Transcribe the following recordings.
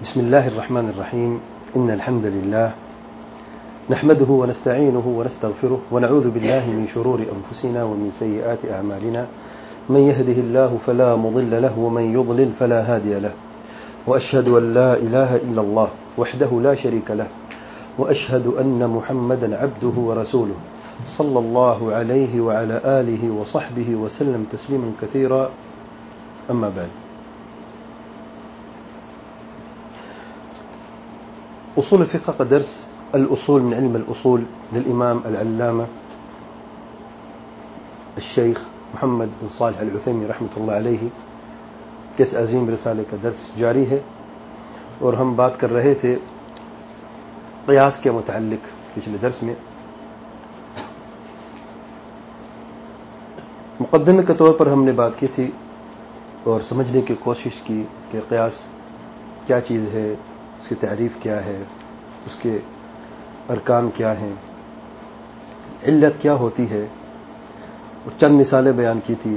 بسم الله الرحمن الرحيم. إن الحمد لله نحمده ونستعينه ونستغفره ونعوذ بالله من شرور أنفسنا ومن سيئات أعمالنا. من يهده الله فلا مضل له ومن يضلل فلا هادي له. وأشهد أن لا إله إلا الله وحده لا شريك له وأشهد أن محمدا عبده ورسوله صلى الله عليه وعلى آله وصحبه وسلم تسليما كثيرا. أما بعد. أصول الفقه کا درس الأصول من علم الأصول للإمام العلامة الشيخ محمد بن صالح العثيمين رحمۃ اللہ علیہ کے اس عظیم رسالے کا درس جاری ہے، اور ہم بات کر رہے تھے قیاس کے متعلق پچھلے درس میں. مقدمے کے طور پر ہم نے بات کی تھی اور سمجھنے کی کوشش کی کہ قیاس کیا چیز ہے، اس کی تعریف کیا ہے، اس کے ارکان کیا ہیں، علت کیا ہوتی ہے، اور چند مثالیں بیان کی تھی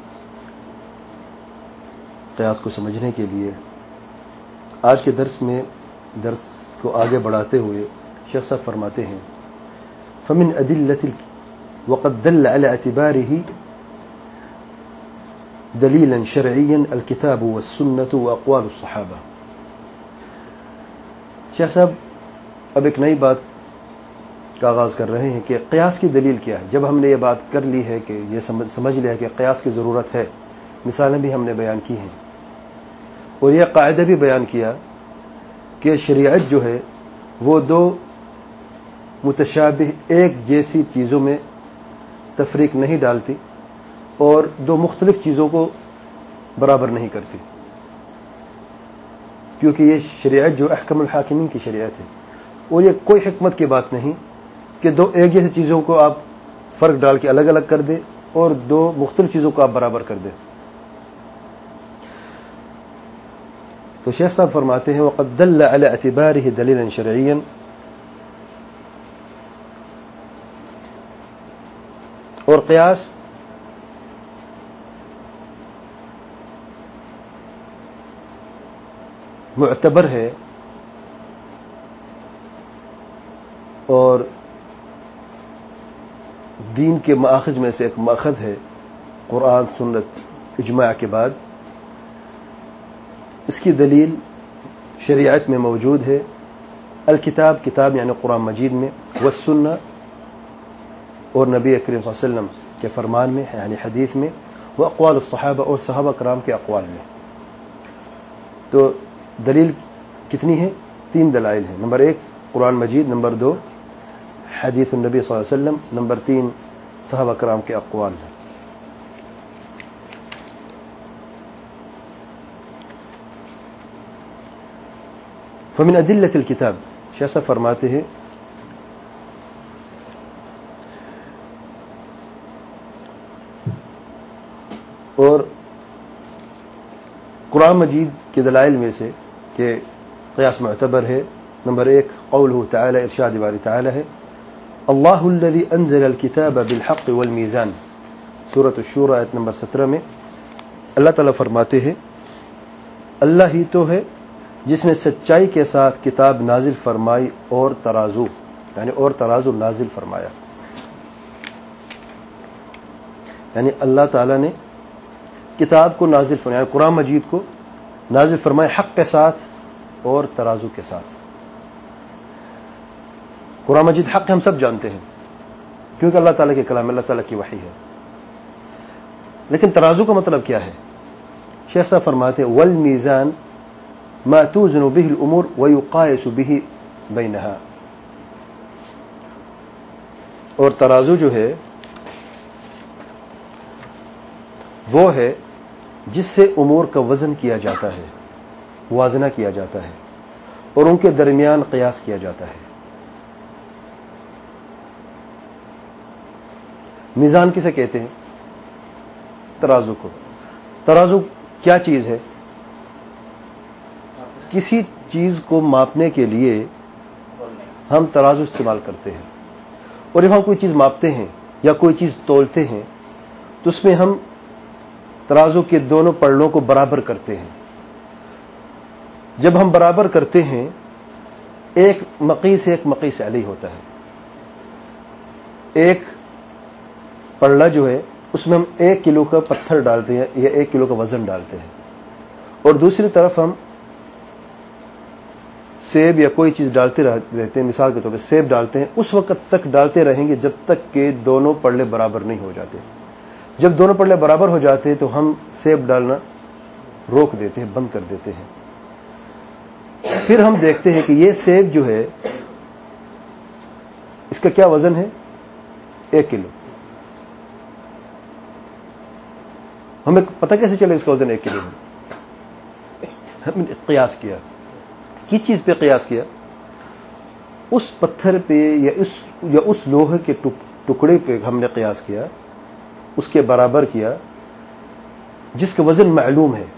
قیاس کو سمجھنے کے لیے. آج کے درس میں درس کو آگے بڑھاتے ہوئے شیخ صاحب فرماتے ہیں فمن أدلة وقد دل على اعتباره دلیلا شرعیا الكتاب والسنة وأقوال الصحابہ. شیخ صاحب اب ایک نئی بات کا آغاز کر رہے ہیں کہ قیاس کی دلیل کیا ہے. جب ہم نے یہ بات کر لی ہے کہ یہ سمجھ لیا کہ قیاس کی ضرورت ہے، مثالیں بھی ہم نے بیان کی ہیں، اور یہ قاعدہ بھی بیان کیا کہ شریعت جو ہے وہ دو متشابہ ایک جیسی چیزوں میں تفریق نہیں ڈالتی اور دو مختلف چیزوں کو برابر نہیں کرتی، کیونکہ یہ شریعت جو احکم الحاکمین کی شریعت ہے، اور یہ کوئی حکمت کی بات نہیں کہ دو ایک جیسی چیزوں کو آپ فرق ڈال کے الگ الگ کر دیں اور دو مختلف چیزوں کو آپ برابر کر دیں. تو شیخ صاحب فرماتے ہیں وقد دل على اعتباره دلیلا شرعیا، اور قیاس معتبر ہے اور دین کے مآخذ میں سے ایک مأخذ ہے، قرآن سنت اجماع کے بعد. اس کی دلیل شریعت میں موجود ہے، الکتاب کتاب یعنی قرآن مجید میں، والسنہ اور نبی کریم صلی اللہ علیہ وسلم کے فرمان میں یعنی حدیث میں، واقوال الصحابہ اور صحابہ کرام کے اقوال میں. تو دلیل کتنی ہے؟ 3 دلائل ہیں. نمبر 1 قرآن مجید، نمبر 2 حدیث النبی صلی اللہ علیہ وسلم، نمبر 3 صحابہ کرام کے اقوال ہیں. فمن ادلة الکتاب، شیخ صاحب فرماتے ہیں اور قرآن مجید کے دلائل میں سے کہ قیاس معتبر ہے، نمبر 1 قوله تعالی، ارشاد باری تعالی ہے اللہ الذي انزل الكتاب بالحق والمیزان، سورۃ الشورى آیت نمبر 17 میں اللہ تعالیٰ فرماتے ہیں اللہ ہی تو ہے جس نے سچائی کے ساتھ کتاب نازل فرمائی اور ترازو یعنی اور ترازو نازل فرمایا. یعنی اللہ تعالیٰ نے کتاب کو نازل فرمایا، قرآن مجید کو نازل فرمایا حق کے ساتھ اور ترازو کے ساتھ. قرآن مجید حق ہم سب جانتے ہیں کیونکہ اللہ تعالیٰ کے کلام، اللہ تعالیٰ کی وحی ہے. لیکن ترازو کا مطلب کیا ہے؟ شیخ صاحب فرماتے ہیں والمیزان ما توزن به الامور ويقايس به بينها. اور ترازو جو ہے وہ ہے جس سے امور کا وزن کیا جاتا ہے، موازنہ کیا جاتا ہے، اور ان کے درمیان قیاس کیا جاتا ہے. میزان کسے کہتے ہیں؟ ترازو کو. ترازو کیا چیز ہے؟ کسی چیز کو ماپنے کے لیے ہم ترازو استعمال کرتے ہیں، اور جب ہم کوئی چیز ماپتے ہیں یا کوئی چیز تولتے ہیں تو اس میں ہم ترازو کے دونوں پلڑوں کو برابر کرتے ہیں. جب ہم برابر کرتے ہیں ایک مقیس علیہ ہوتا ہے. ایک پلڑا جو ہے اس میں ہم 1 کلو کا پتھر ڈالتے ہیں یا 1 کلو کا وزن ڈالتے ہیں, اور دوسری طرف ہم سیب یا کوئی چیز ڈالتے رہتے ہیں. مثال کے طور پہ سیب ڈالتے ہیں, اس وقت تک ڈالتے رہیں گے جب تک کہ دونوں پلڑے برابر نہیں ہو جاتے. جب دونوں پلڑے برابر ہو جاتے ہیں تو ہم سیب ڈالنا روک دیتے ہیں, بند کر دیتے ہیں. پھر ہم دیکھتے ہیں کہ یہ سیب جو ہے اس کا کیا وزن ہے, 1 کلو. ہمیں پتہ کیسے چلے اس کا وزن 1 کلو ہے؟ ہم نے قیاس کیا. کس چیز پہ قیاس کیا؟ اس پتھر پہ یا اس لوہے کے ٹکڑے پہ ہم نے قیاس کیا, اس کے برابر کیا جس کا وزن معلوم ہے,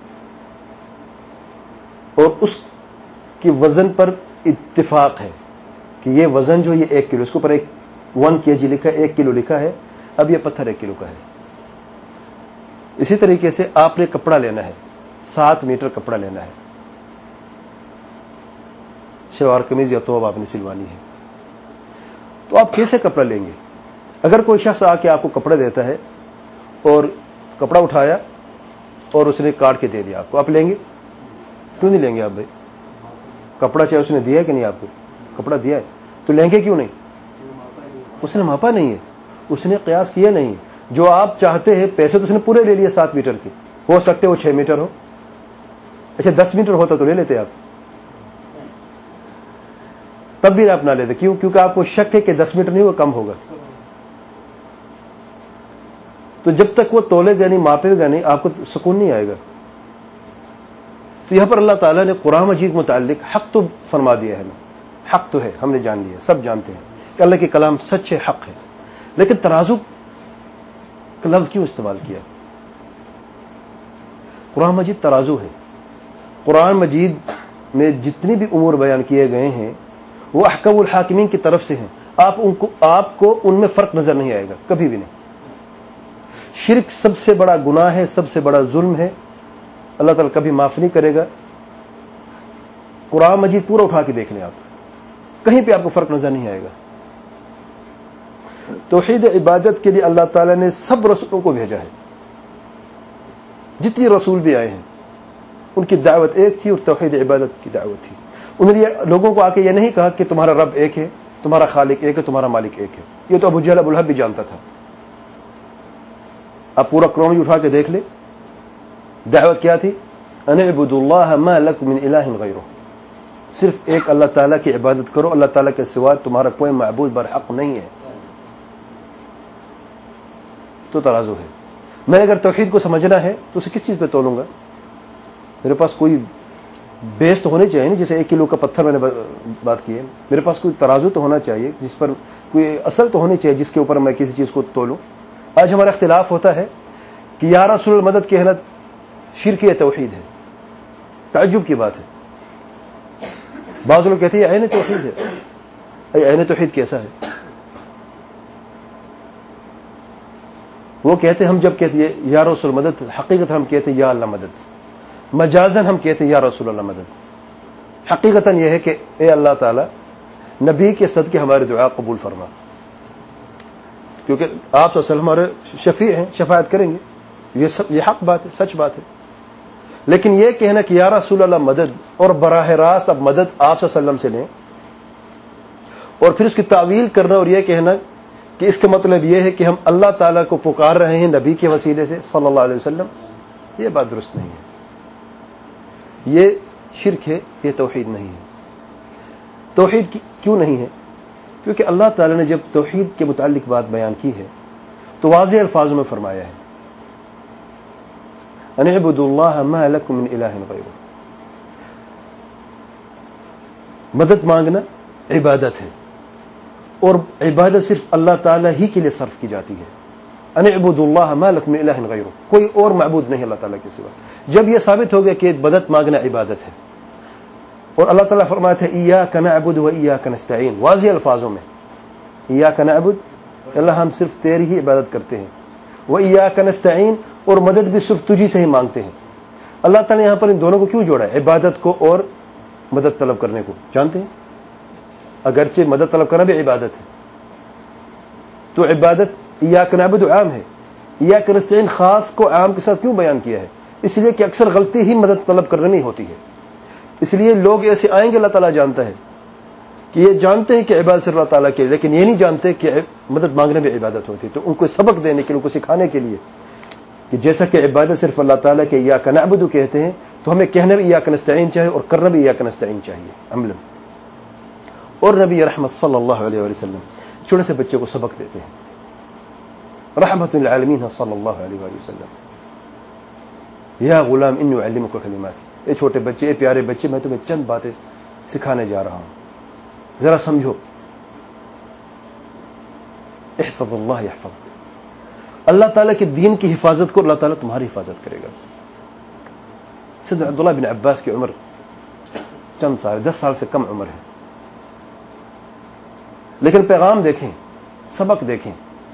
اور اس کے وزن پر اتفاق ہے کہ یہ وزن جو یہ 1 کلو, اس کے اوپر 1 kg لکھا ہے, 1 کلو لکھا ہے. اب یہ پتھر 1 کلو کا ہے. اسی طریقے سے آپ نے کپڑا لینا ہے, 7 میٹر کپڑا لینا ہے, شلوار قمیض یا توب آپ نے سلوانی ہے, تو آپ کیسے کپڑا لیں گے؟ اگر کوئی شخص آ کے آپ کو کپڑا دیتا ہے اور کپڑا اٹھایا اور اس نے کاٹ کے دے دیا آپ کو, آپ لیں گے؟ کیوں نہیں لیں گے آپ بھائی؟ کپڑا چاہے اس نے دیا ہے کہ نہیں, آپ کو کپڑا دیا ہے تو لیں گے کیوں نہیں؟ اس نے ماپا نہیں ہے, اس نے قیاس کیا نہیں. جو آپ چاہتے ہیں پیسے تو اس نے پورے لے لیے 7 میٹر کے, ہو سکتے وہ 6 میٹر ہو. اچھا 10 میٹر ہوتا تو لے لیتے آپ, تب بھی آپ نہ لیتے. کیوں؟ کیونکہ آپ کو شک ہے کہ 10 میٹر نہیں, وہ کم ہوگا. تو جب تک وہ تولے گا نہیں, ماپے گا نہیں, آپ کو سکون نہیں آئے گا. تو یہاں پر اللہ تعالیٰ نے قرآن مجید متعلق حق تو فرما دیا ہے. حق تو ہے, ہم نے جان لیا, سب جانتے ہیں کہ اللہ کے کلام سچ ہے, حق ہے. لیکن ترازو کا لفظ کیوں استعمال کیا؟ قرآن مجید ترازو ہے. قرآن مجید میں جتنی بھی امور بیان کیے گئے ہیں وہ احکم الحاکمین کی طرف سے ہیں. آپ کو ان میں فرق نظر نہیں آئے گا, کبھی بھی نہیں. شرک سب سے بڑا گناہ ہے, سب سے بڑا ظلم ہے, اللہ تعالیٰ کبھی معاف نہیں کرے گا. قرآن مجید پورا اٹھا کے دیکھ لیں آپ, کہیں پہ آپ کو فرق نظر نہیں آئے گا. توحید عبادت کے لیے اللہ تعالیٰ نے سب رسولوں کو بھیجا ہے. جتنی رسول بھی آئے ہیں ان کی دعوت ایک تھی, اور توحید عبادت کی دعوت تھی. انہوں نے لوگوں کو آ کے یہ نہیں کہا کہ تمہارا رب ایک ہے, تمہارا خالق ایک ہے, تمہارا مالک ایک ہے. یہ تو ابو جہل ابو لہب بھی جانتا تھا. آپ پورا قرآن اٹھا کے دیکھ لیں, دعوت کیا تھی؟ ان اعبدوا اللہ ما لکم من الہ غیرہ, صرف ایک اللہ تعالیٰ کی عبادت کرو, اللہ تعالیٰ کے سوا تمہارا کوئی معبود برحق نہیں ہے. تو ترازو ہے. میں اگر توحید کو سمجھنا ہے تو اسے کس چیز پہ تولوں گا؟ میرے پاس کوئی بیس تو ہونے چاہیے, جیسے 1 کلو کا پتھر میں نے بات کی ہے, میرے پاس کوئی ترازو تو ہونا چاہیے جس پر کوئی اصل تو ہونی چاہیے جس کے اوپر میں کسی چیز کو تولوں. آج ہمارا اختلاف ہوتا ہے کہ یا رسول المدد کہنا شرک یا توحید ہے. تعجب کی بات ہے. بعض لوگ کہتے ہیں یہ عین توحید ہے. عین توحید کیسا ہے؟ وہ کہتے ہیں ہم جب کہتے ہیں یا رسول مدد, حقیقت ہم کہتے ہیں یا اللہ مدد. مجازن ہم کہتے ہیں یا رسول اللہ مدد. حقیقتاً یہ ہے کہ اے اللہ تعالی نبی کے صدقے ہماری دعا قبول فرما, کیونکہ آپ صلی اللہ علیہ وسلم ہمارے شفیع ہیں, شفاعت کریں گے. یہ حق بات ہے, سچ بات ہے. لیکن یہ کہنا کہ یا رسول اللہ مدد, اور براہ راست اب مدد آپ صلی اللہ علیہ وسلم سے لیں, اور پھر اس کی تعویل کرنا اور یہ کہنا کہ اس کا مطلب یہ ہے کہ ہم اللہ تعالیٰ کو پکار رہے ہیں نبی کے وسیلے سے صلی اللہ علیہ وسلم, یہ بات درست نہیں ہے. یہ شرک ہے, یہ توحید نہیں ہے. توحید کیوں نہیں ہے؟ کیونکہ اللہ تعالیٰ نے جب توحید کے متعلق بات بیان کی ہے تو واضح الفاظوں میں فرمایا ہے ان اعبدوا اللہ ما لکم من الہ غیرہ. مدد مانگنا عبادت ہے, اور عبادت صرف اللہ تعالیٰ ہی کے لیے صرف کی جاتی ہے. ان اعبدوا اللہ ما لکم من الہ غیرہ, کوئی اور معبود نہیں اللہ تعالیٰ کے سوا. جب یہ ثابت ہو گیا کہ مدد مانگنا عبادت ہے, اور اللہ تعالیٰ فرماتا ہے ایاک نعبد و ایاک نستعین, واضح الفاظوں میں ایاک نعبد, اللہ ہم صرف تیری ہی عبادت کرتے ہیں, و ایاک نستعین, اور مدد بھی صرف تجھی سے ہی مانگتے ہیں. اللہ تعالیٰ نے یہاں پر ان دونوں کو کیوں جوڑا ہے؟ عبادت کو اور مدد طلب کرنے کو. جانتے ہیں اگرچہ مدد طلب کرنا بھی عبادت ہے، تو عبادت ایاک نعبد عام ہے، ایاک نستعین خاص کو عام کے ساتھ کیوں بیان کیا ہے؟ اس لیے کہ اکثر غلطی ہی مدد طلب کرنے میں ہوتی ہے. اس لیے لوگ ایسے آئیں گے، اللہ تعالیٰ جانتا ہے کہ یہ جانتے ہیں کہ عبادت صرف اللہ تعالیٰ کے، لیکن یہ نہیں جانتے کہ مدد مانگنے بھی عبادت ہوتی ہے. تو ان کو سبق دینے کے لیے، ان کو سکھانے کے لیے کہ جیسا کہ عبادت صرف اللہ تعالیٰ کے ایاک نعبد کہتے ہیں، تو ہمیں کہنا بھی ایاک نستعین چاہیے اور کرنا بھی ایاک نستعین چاہیے عملاً. اور نبی رحمت صلی اللہ علیہ وسلم چھوٹے سے بچے کو سبق دیتے ہیں، رحمت للعالمین صلی اللہ علیہ وسلم. یا غلام انی اعلمک کلمات، اے چھوٹے بچے، اے پیارے بچے، میں تمہیں چند باتیں سکھانے جا رہا ہوں، ذرا سمجھو. احفظ اللہ یحفظک، اللہ تعالیٰ کے دین کی حفاظت کو اللہ تعالیٰ تمہاری حفاظت کرے گا. سیدنا عبداللہ بن عباس کی عمر چند سال، 10 سال سے کم عمر ہے، لیکن پیغام دیکھیں، سبق دیکھیں.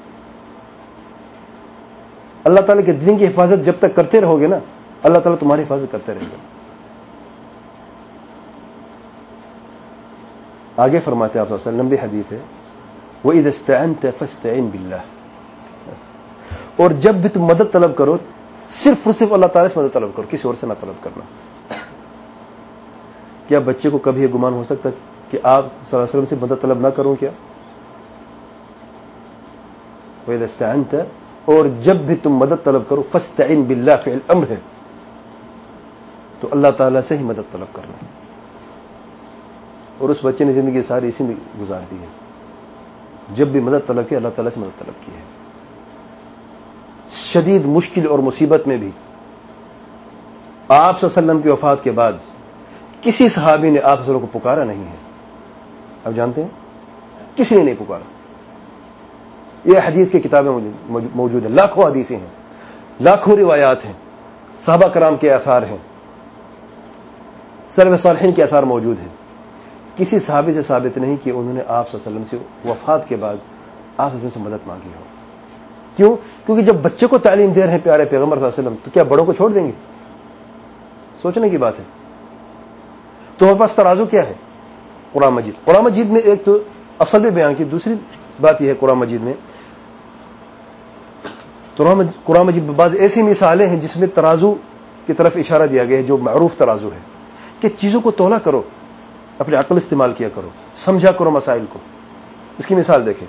اللہ تعالیٰ کے دین کی حفاظت جب تک کرتے رہو گے نا، اللہ تعالیٰ تمہاری حفاظت کرتے رہے گا. آگے فرماتے ہیں آپ صلی اللہ علیہ وسلم، بھی حدیث ہے، وَإِذَا اسْتَعَنْتَ فَاسْتَعِنْ بِاللَّهِ، اور جب بھی تم مدد طلب کرو صرف اور صرف اللہ تعالیٰ سے مدد طلب کرو، کسی اور سے نہ طلب کرنا. کیا بچے کو کبھی یہ گمان ہو سکتا کہ آپ صلی اللہ علیہ وسلم سے مدد طلب نہ کروں؟ کیا وَإِذَا اسْتَعَنْتَ، اور جب بھی تم مدد طلب کرو، فَاسْتَعِنْ بِاللَّهِ فعل امر ہے، تو اللہ تعالیٰ سے ہی مدد طلب کرنا. اور اس بچے نے زندگی ساری اسی میں گزار دی ہے، جب بھی مدد طلب کی اللہ تعالیٰ سے مدد طلب کی ہے. شدید مشکل اور مصیبت میں بھی آپ صلی اللہ علیہ وسلم کی وفات کے بعد کسی صحابی نے آپ صلی اللہ علیہ وسلم کو پکارا نہیں ہے. آپ جانتے ہیں کسی نے نہیں پکارا. یہ حدیث کی کتابیں موجود ہیں، لاکھوں حدیثیں ہیں، لاکھوں روایات ہیں، صحابہ کرام کے آثار ہیں، سلف صالحین کے آثار موجود ہیں. کسی صحابی سے ثابت نہیں کہ انہوں نے آپ صلی اللہ علیہ وسلم سے وفات کے بعد آپ صلی اللہ علیہ وسلم سے مدد مانگی ہو. کیوں؟ کیونکہ جب بچے کو تعلیم دے رہے ہیں پیارے پیغمبر صلی اللہ علیہ وسلم، تو کیا بڑوں کو چھوڑ دیں گے؟ سوچنے کی بات ہے. تو ہمارے پاس ترازو کیا ہے؟ قرآن مجید. قرآن مجید میں ایک تو اصل بھی بیان کی، دوسری بات یہ ہے قرآن مجید میں قرآن مجید میں بعض ایسی مثالیں ہیں جس میں ترازو کی طرف اشارہ دیا گیا ہے، جو معروف ترازو ہے کہ چیزوں کو تولا کرو، اپنی عقل استعمال کیا کرو، سمجھا کرو مسائل کو. اس کی مثال دیکھیں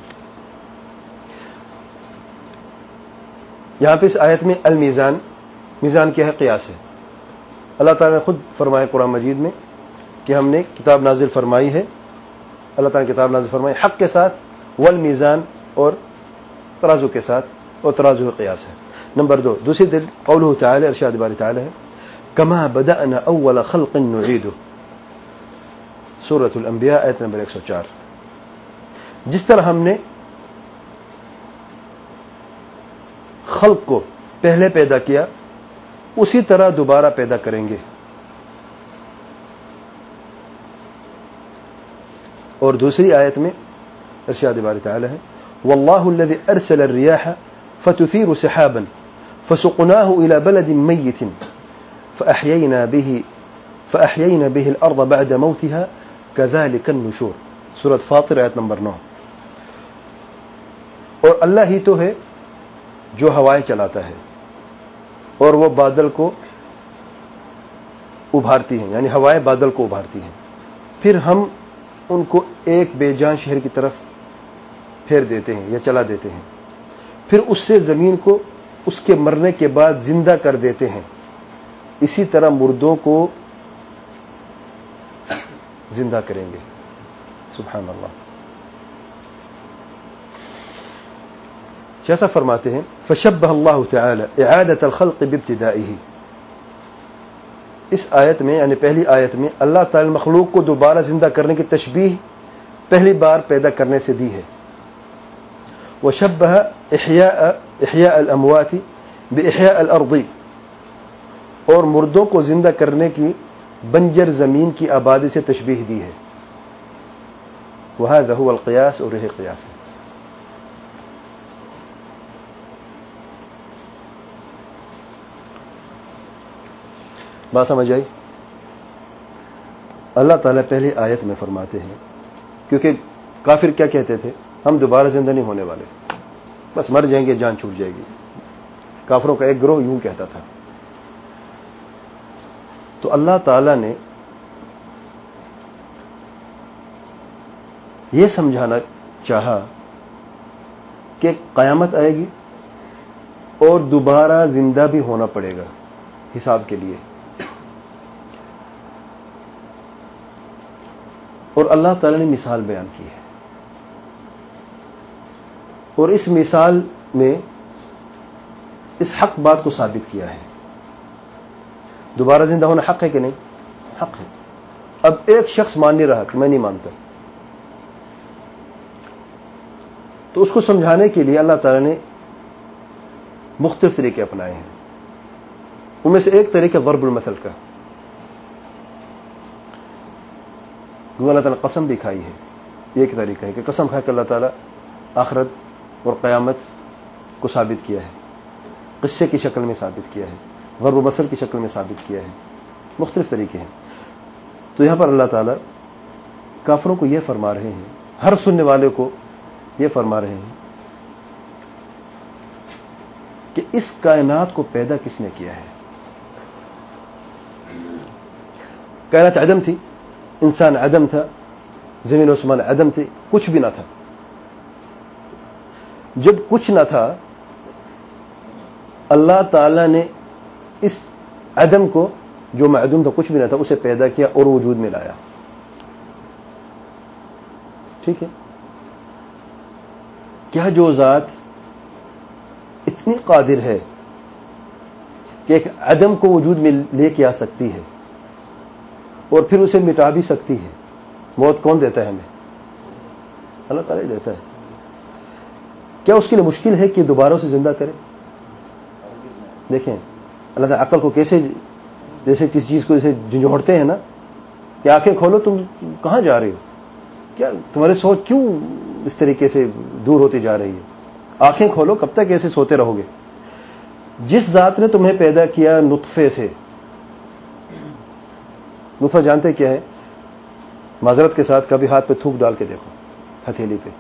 یہاں پہ اس آیت میں المیزان، میزان کیا ہے؟ قیاس ہے. اللہ تعالیٰ نے خود فرمایا قرآن مجید میں کہ ہم نے کتاب نازل فرمائی ہے، اللہ تعالیٰ نے کتاب نازل فرمائی حق کے ساتھ، والمیزان، اور ترازو کے ساتھ، اور ترازو قیاس ہے. نمبر 2 دوسری دل قولہ تعالی، ارشاد باری تعالی ہے، کما بدأنا اول خلق نعیدہ، سورۃ الانبیاء آیت نمبر 104. جس طرح ہم نے خلق کو پہلے پیدا کیا اسی طرح دوبارہ پیدا کریں گے. اور دوسری آیت میں ارشاد باری تعالی ہے، واللہ الذی ارسل الرياح فتثير سحابا فسقناه الى بلد ميت فاحيينا به الارض بعد موتها كذلك النشور، سورۃ فاطر آیت نمبر 9. اور اللہ ہی تو ہے جو ہوائیں چلاتا ہے اور وہ بادل کو ابھارتی ہیں، یعنی ہوائیں بادل کو ابھارتی ہیں، پھر ہم ان کو ایک بے جان شہر کی طرف پھیر دیتے ہیں یا چلا دیتے ہیں، پھر اس سے زمین کو اس کے مرنے کے بعد زندہ کر دیتے ہیں، اسی طرح مردوں کو زندہ کریں گے. سبحان اللہ. جیسا فرماتے ہیں فشبہ اللہ تعالی اعادۃ الخلق بابتدائہ، اس آیت میں یعنی پہلی آیت میں اللہ تعالی مخلوق کو دوبارہ زندہ کرنے کی تشبیہ پہلی بار پیدا کرنے سے دی ہے. وشبہ احیاء الاموات باحیاء الارض، اور مردوں کو زندہ کرنے کی بنجر زمین کی آبادی سے تشبیہ دی ہے. وهذا هو القياس، اور یہ قیاس ہے. بات سمجھ آئی؟ اللہ تعالیٰ پہلی آیت میں فرماتے ہیں، کیونکہ کافر کیا کہتے تھے؟ ہم دوبارہ زندہ نہیں ہونے والے، بس مر جائیں گے، جان چھوٹ جائے گی. کافروں کا ایک گروہ یوں کہتا تھا. تو اللہ تعالیٰ نے یہ سمجھانا چاہا کہ قیامت آئے گی اور دوبارہ زندہ بھی ہونا پڑے گا حساب کے لیے. اور اللہ تعالیٰ نے مثال بیان کی ہے، اور اس مثال میں اس حق بات کو ثابت کیا ہے. دوبارہ زندہ ہونا حق ہے کہ نہیں؟ حق ہے. اب ایک شخص مان نہیں رہا کہ میں نہیں مانتا، تو اس کو سمجھانے کے لیے اللہ تعالیٰ نے مختلف طریقے اپنائے ہیں. ان میں سے ایک طریقہ ضرب المثل کا، اللہ تعالیٰ نے قسم بھی کھائی ہے. یہ ایک طریقہ ہے کہ قسم کھا کے اللہ تعالیٰ آخرت اور قیامت کو ثابت کیا ہے، قصے کی شکل میں ثابت کیا ہے، ضرب المثل کی شکل میں ثابت کیا ہے. مختلف طریقے ہیں. تو یہاں پر اللہ تعالیٰ کافروں کو یہ فرما رہے ہیں، ہر سننے والے کو یہ فرما رہے ہیں کہ اس کائنات کو پیدا کس نے کیا ہے. کائنات عدم تھی، انسان عدم تھا، زمین و آسمان عدم تھے، کچھ بھی نہ تھا. جب کچھ نہ تھا اللہ تعالی نے اس عدم کو، جو معدوم تھا، کچھ بھی نہ تھا، اسے پیدا کیا اور وجود میں لایا. ٹھیک ہے؟ کیا جو ذات اتنی قادر ہے کہ ایک عدم کو وجود میں لے کے آ سکتی ہے اور پھر اسے مٹا بھی سکتی ہے. موت کون دیتا ہے ہمیں؟ اللہ تعالیٰ دیتا ہے. کیا اس کے لیے مشکل ہے کہ دوبارہ اسے زندہ کرے؟ دیکھیں اللہ تعالیٰ عقل کو کیسے، جیسے کسی چیز کو جیسے جھنجھوڑتے ہیں نا، کہ آنکھیں کھولو، تم کہاں جا رہے ہو؟ کیا تمہاری سوچ کیوں اس طریقے سے دور ہوتی جا رہی ہے؟ آنکھیں کھولو، کب تک ایسے سوتے رہو گے؟ جس ذات نے تمہیں پیدا کیا نطفے سے، نطفہ جانتے کیا ہے؟ معذرت کے ساتھ کبھی ہاتھ پہ تھوک ڈال کے دیکھو، ہتھیلی پہ،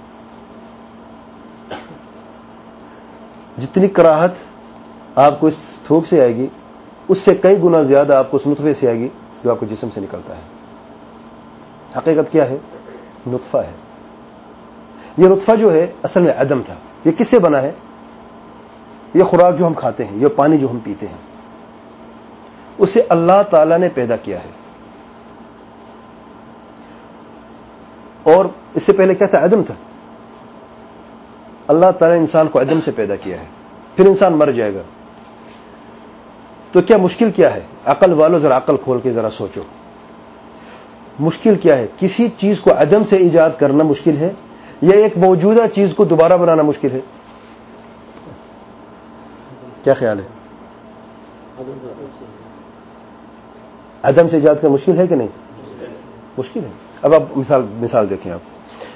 جتنی کراہت آپ کو اس تھوک سے آئے گی اس سے کئی گنا زیادہ آپ کو اس نطفے سے آئے گی جو آپ کو جسم سے نکلتا ہے. حقیقت کیا ہے؟ نطفہ ہے. یہ نطفہ جو ہے اصل میں عدم تھا. یہ کس سے بنا ہے؟ یہ خوراک جو ہم کھاتے ہیں، یہ پانی جو ہم پیتے ہیں، اسے اللہ تعالی نے پیدا کیا ہے. اور اس سے پہلے کیا تھا؟ عدم تھا. اللہ تعالی نے انسان کو عدم سے پیدا کیا ہے. پھر انسان مر جائے گا. تو کیا مشکل کیا ہے؟ عقل والو ذرا عقل کھول کے ذرا سوچو، مشکل کیا ہے؟ کسی چیز کو عدم سے ایجاد کرنا مشکل ہے یا ایک موجودہ چیز کو دوبارہ بنانا مشکل ہے؟ کیا خیال ہے؟ عدم سے ایجاد کرنا مشکل ہے کہ نہیں؟ مشکل ہے. اب آپ مثال دیکھیں. آپ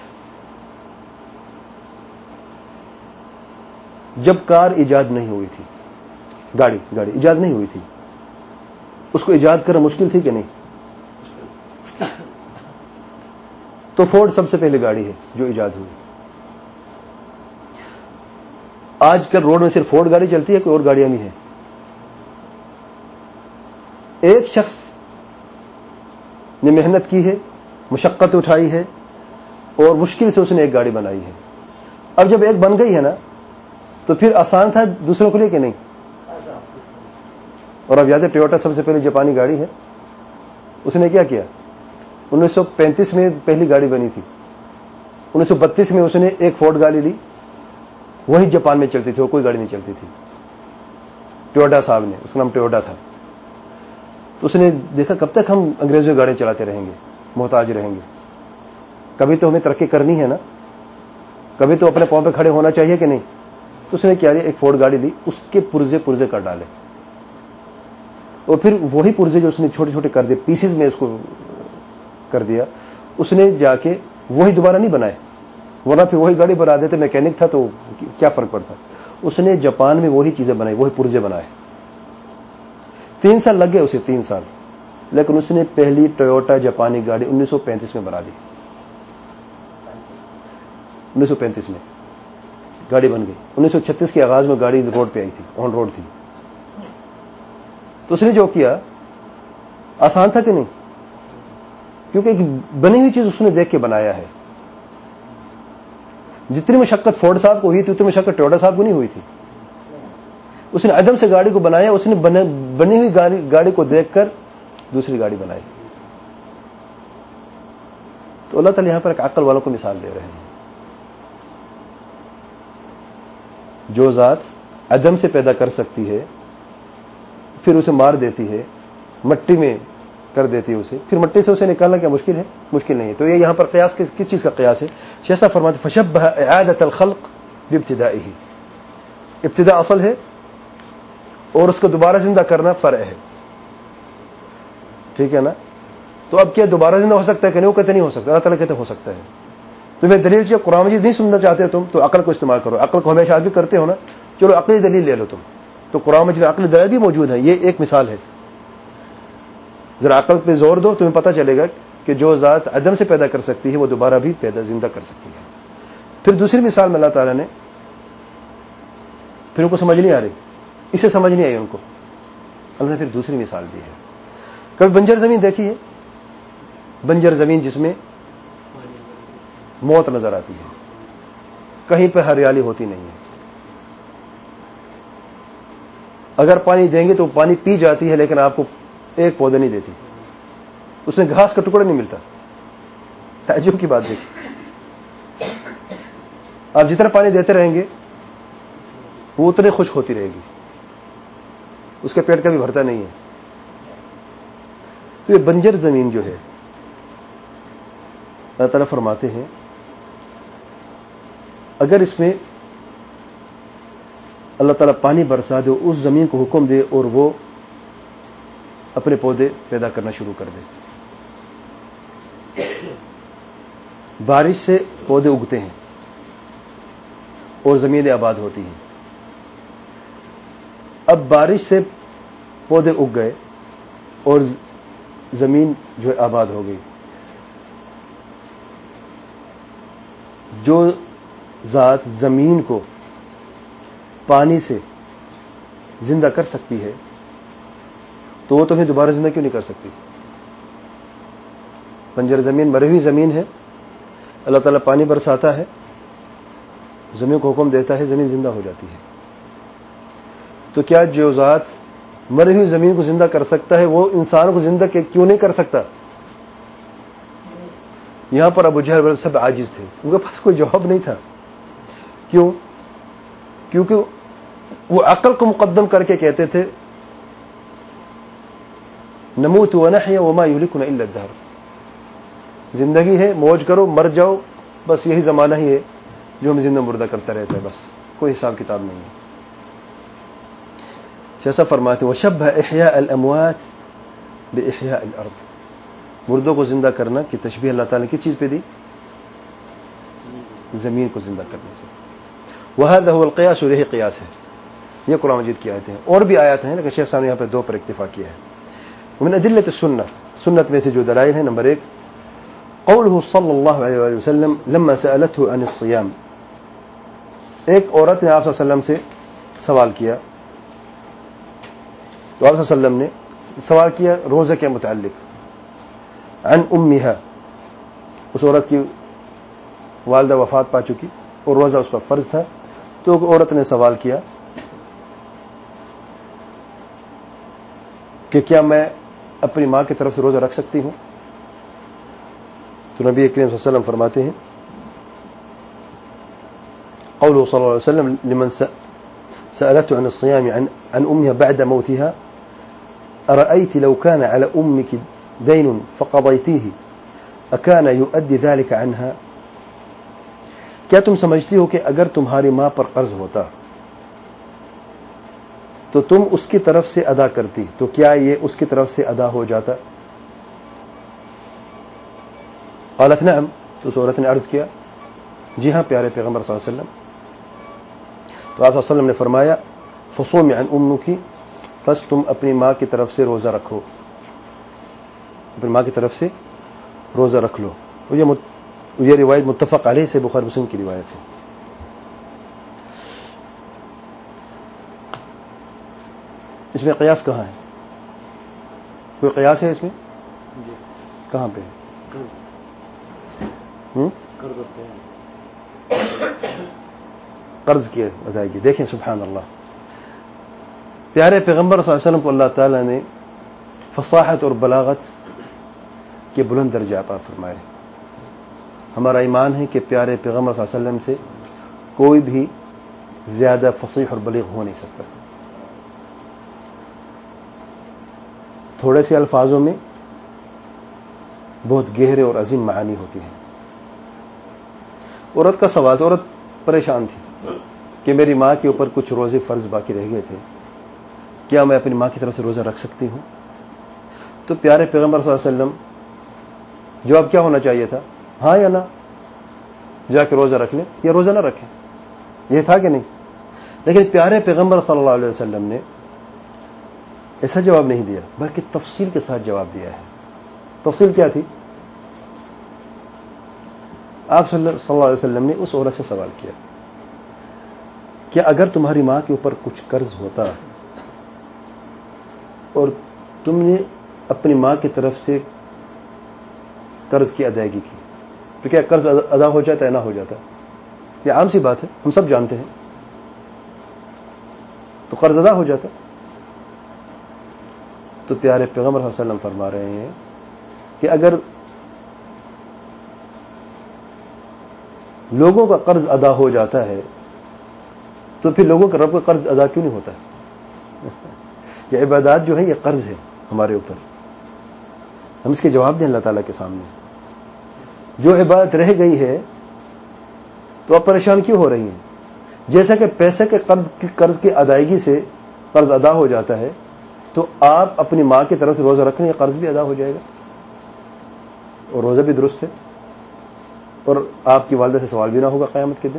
جب کار ایجاد نہیں ہوئی تھی، گاڑی ایجاد نہیں ہوئی تھی، اس کو ایجاد کرنا مشکل تھی کہ نہیں؟ تو فورڈ سب سے پہلے گاڑی ہے جو ایجاد ہوئی. آج کل روڈ میں صرف فورڈ گاڑی چلتی ہے، کوئی اور گاڑیاں بھی ہیں؟ ایک شخص نے محنت کی ہے، مشقت اٹھائی ہے اور مشکل سے اس نے ایک گاڑی بنائی ہے. اب جب ایک بن گئی ہے نا تو پھر آسان تھا دوسروں کے لیے کہ نہیں؟ اور اب یاد ہے ٹویوٹا سب سے پہلے جاپانی گاڑی ہے. اس نے کیا کیا؟ 1935 میں پہلی گاڑی بنی تھی، 1932 میں اس نے ایک فورڈ گاڑی لی، وہی جاپان میں چلتی تھی، وہ کوئی گاڑی نہیں چلتی تھی. ٹویوٹا صاحب نے، اس کا نام ٹویوٹا تھا. تو اس نے دیکھا کب تک ہم انگریزوں کی گاڑی چلاتے رہیں گے، محتاج رہیں گے، کبھی تو ہمیں ترقی کرنی ہے نا، کبھی تو اپنے پاؤں پہ کھڑے ہونا چاہیے کہ نہیں. تو اس نے کیا لیا؟ ایک فورڈ گاڑی لی، اس کے پرزے کر ڈالے، اور پھر وہی پرزے جو اس نے چھوٹے چھوٹے کر دیے، پیسز میں اس کو کر دیا، اس نے جا کے وہی دوبارہ نہیں بنائے، ورنہ پھر وہی گاڑی بنا دیتے. میکینک تھا تو کیا فرق پڑتا. اس نے جاپان میں وہی چیزیں بنائی، وہی پرزے بنائے. 3 سال لگ گئے اسے، 3 سال، لیکن اس نے پہلی ٹویوٹا جاپانی گاڑی 1935 میں بنا دی. 1935 میں گاڑی بن گئی. 1936 کے آغاز میں گاڑی روڈ پہ آئی تھی، آن روڈ تھی. تو اس نے جو کیا آسان تھا کہ نہیں؟ کیونکہ ایک بنی ہوئی چیز اس نے دیکھ کے بنایا ہے. جتنی مشقت فورڈ صاحب کو ہوئی تھی اتنی مشقت ٹویوٹا صاحب کو نہیں ہوئی تھی. اس نے عدم سے گاڑی کو بنایا، اس نے بنی ہوئی گاڑی کو دیکھ کر دوسری گاڑی بنائی. تو اللہ تعالیٰ یہاں پر ایک عقل والوں کو مثال دے رہے ہیں. جو ذات عدم سے پیدا کر سکتی ہے پھر اسے مار دیتی ہے، مٹی میں کر دیتی ہے اسے، پھر مٹی سے اسے نکالنا کیا مشکل ہے؟ مشکل نہیں ہے. تو یہ یہاں پر قیاس کس چیز کا قیاس ہے؟ شیخ صاحب فرماتے فشبہ اعادۃ الخلق بابتدائہ، ابتدا اصل ہے اور اس کو دوبارہ زندہ کرنا فرع ہے. ٹھیک ہے نا؟ تو اب کیا دوبارہ زندہ ہو سکتا ہے کہ نہیں؟ وہ کہتے نہیں ہو سکتا. اللہ تعالیٰ کہتے ہو سکتا ہے. تمہیں دلیل چاہیے، قرآن مجید نہیں سننا چاہتے ہو تم تو عقل کو استعمال کرو. عقل کو ہمیشہ آگے کرتے ہو نا، چلو عقلی دلیل لے لو تم. تو قرآن مجید میں عقلی دلیل بھی موجود ہے. یہ ایک مثال ہے. ذرا عقل پہ زور دو، تمہیں پتہ چلے گا کہ جو ذات عدم سے پیدا کر سکتی ہے وہ دوبارہ بھی زندہ کر سکتی ہے. پھر دوسری مثال میں اللہ تعالیٰ نے، پھر ان کو سمجھ نہیں آ رہی، اسے سمجھ نہیں آئی ان کو، اللہ نے پھر دوسری مثال دی ہے. کبھی بنجر زمین دیکھی ہے؟ بنجر زمین جس میں موت نظر آتی ہے، کہیں پہ ہریالی ہوتی نہیں ہے. اگر پانی دیں گے تو پانی پی جاتی ہے لیکن آپ کو ایک پودا نہیں دیتی، اس میں گھاس کا ٹکڑا نہیں ملتا. تعجب کی بات دیکھیں، آپ جتنا پانی دیتے رہیں گے وہ اتنے خشک ہوتی رہے گی، اس کے پیٹ کبھی بھرتا نہیں ہے. تو یہ بنجر زمین جو ہے اللہ تعالیٰ فرماتے ہیں اگر اس میں اللہ تعالیٰ پانی برسا دے، اس زمین کو حکم دے اور وہ اپنے پودے پیدا کرنا شروع کر دے. بارش سے پودے اگتے ہیں اور زمینیں آباد ہوتی ہیں. اب بارش سے پودے اگ گئے اور زمین جو ہے آباد ہو گئی. جو ذات زمین کو پانی سے زندہ کر سکتی ہے تو وہ تمہیں دوبارہ زندہ کیوں نہیں کر سکتی؟ بنجر زمین مری ہوئی زمین ہے، اللہ تعالیٰ پانی برساتا ہے، زمین کو حکم دیتا ہے، زمین زندہ ہو جاتی ہے. تو کیا جو ذات مری ہوئی زمین کو زندہ کر سکتا ہے وہ انسان کو زندہ کیوں نہیں کر سکتا؟ یہاں پر ابو جہل سب عاجز تھے، ان کے پاس کوئی جواب نہیں تھا. کیوں؟ کیونکہ وہ عقل کو مقدم کر کے کہتے تھے نموت ونحیا وما یہلکنا الا الدہر، زندگی ہے موج کرو مر جاؤ، بس یہی زمانہ ہی ہے جو ہم زندہ مردہ کرتا رہتا ہے، بس کوئی حساب کتاب نہیں ہے. جیسا فرماتے وشبہ احیاء الاموات باحیاء الارض، مردوں کو زندہ کرنا کی تشبیہ اللہ تعالیٰ نے کس چیز پہ دی؟ زمین کو زندہ کرنے سے. وہذا هو القیاس، اور یہی قیاس ہے. یہ قرآن مجید کی آیتیں ہیں، اور بھی آیات ہیں لیکن شیخ صاحب نے یہاں پہ 2 پر اکتفا کیا ہے. ومن ادلۃ السنہ، سنت میں سے جو دلائل ہیں، نمبر 1 قوله صلی اللہ علیہ وآلہ وسلم لما سألته عن الصيام، ایک عورت نے آپ صلی اللہ علیہ وسلم سے سوال کیا، تو آپ صلی اللہ علیہ وسلم نے سوال کیا روزے کے متعلق. عن امها، اس عورت کی والدہ وفات پا چکی اور روزہ اس پر فرض تھا، تو عورت نے سوال کیا کہ کیا میں اپنی ماں کی طرف سے روزہ رکھ سکتی ہوں؟ تو نبی کریم صلی اللہ علیہ وسلم فرماتے ہیں قوله صلی اللہ علیہ وسلم لمن سألته عن الصيام عن امها بعد موتها أرأيت لو كان على أمك دين فقضيتيه أكان يؤدي ذلك عنها، کیا تم سمجھتی ہو کہ اگر تمہاری ماں پر قرض ہوتا تو تم اس کی طرف سے ادا کرتی تو کیا یہ اس کی طرف سے ادا ہو جاتا؟ قالت نعم، تو اس عورت نے عرض کیا جی ہاں پیارے پیغمبر صلی اللہ علیہ وسلم. تو آپ صلی اللہ علیہ وسلم نے فرمایا فصومی عن امکی بس تم اپنی ماں کی طرف سے روزہ رکھو، اپنی ماں کی طرف سے روزہ رکھ لو. یہ روایت متفق علیہ سے بخاری مسلم کی روایت ہے. اس میں قیاس کہاں ہے؟ کوئی قیاس ہے اس میں؟ کہاں پہ؟ قرض کی ادائیگی. دیکھیں سبحان اللہ، پیارے پیغمبر صلی اللہ علیہ وسلم کو اللہ تعالیٰ نے فصاحت اور بلاغت کے بلند درجے عطا فرمائے. ہمارا ایمان ہے کہ پیارے پیغمبر صلی اللہ علیہ وسلم سے کوئی بھی زیادہ فصیح اور بلیغ ہو نہیں سکتا. تھوڑے سے الفاظوں میں بہت گہرے اور عظیم معانی ہوتی ہیں. عورت کا سوال، عورت پریشان تھی کہ میری ماں کے اوپر کچھ روزے فرض باقی رہ گئے تھے، کیا میں اپنی ماں کی طرف سے روزہ رکھ سکتی ہوں؟ تو پیارے پیغمبر صلی اللہ علیہ وسلم جواب کیا ہونا چاہیے تھا؟ ہاں یا نہ، جا کے روزہ رکھ لیں یا روزہ نہ رکھیں. یہ تھا کہ نہیں؟ لیکن پیارے پیغمبر صلی اللہ علیہ وسلم نے ایسا جواب نہیں دیا، بلکہ تفصیل کے ساتھ جواب دیا ہے. تفصیل کیا تھی؟ آپ صلی اللہ علیہ وسلم نے اس عورت سے سوال کیا کہ اگر تمہاری ماں کے اوپر کچھ قرض ہوتا اور تم نے اپنی ماں کی طرف سے قرض کی ادائیگی کی تو کیا قرض ادا ہو جاتا ہے نہ ہو جاتا؟ یہ عام سی بات ہے، ہم سب جانتے ہیں. تو قرض ادا ہو جاتا. تو پیارے پیغمبر صلی اللہ علیہ وسلم فرما رہے ہیں کہ اگر لوگوں کا قرض ادا ہو جاتا ہے تو پھر لوگوں کا رب کا قرض ادا کیوں نہیں ہوتا؟ یہ عبادات جو ہے یہ قرض ہے ہمارے اوپر. ہم اس کے جواب دیں اللہ تعالیٰ کے سامنے. جو عبادت رہ گئی ہے تو آپ پریشان کیوں ہو رہی ہیں؟ جیسا کہ پیسے کے قرض کی ادائیگی سے قرض ادا ہو جاتا ہے تو آپ اپنی ماں کی طرف سے روزہ رکھنے کا قرض بھی ادا ہو جائے گا اور روزہ بھی درست ہے اور آپ کی والدہ سے سوال بھی نہ ہوگا قیامت کے دن.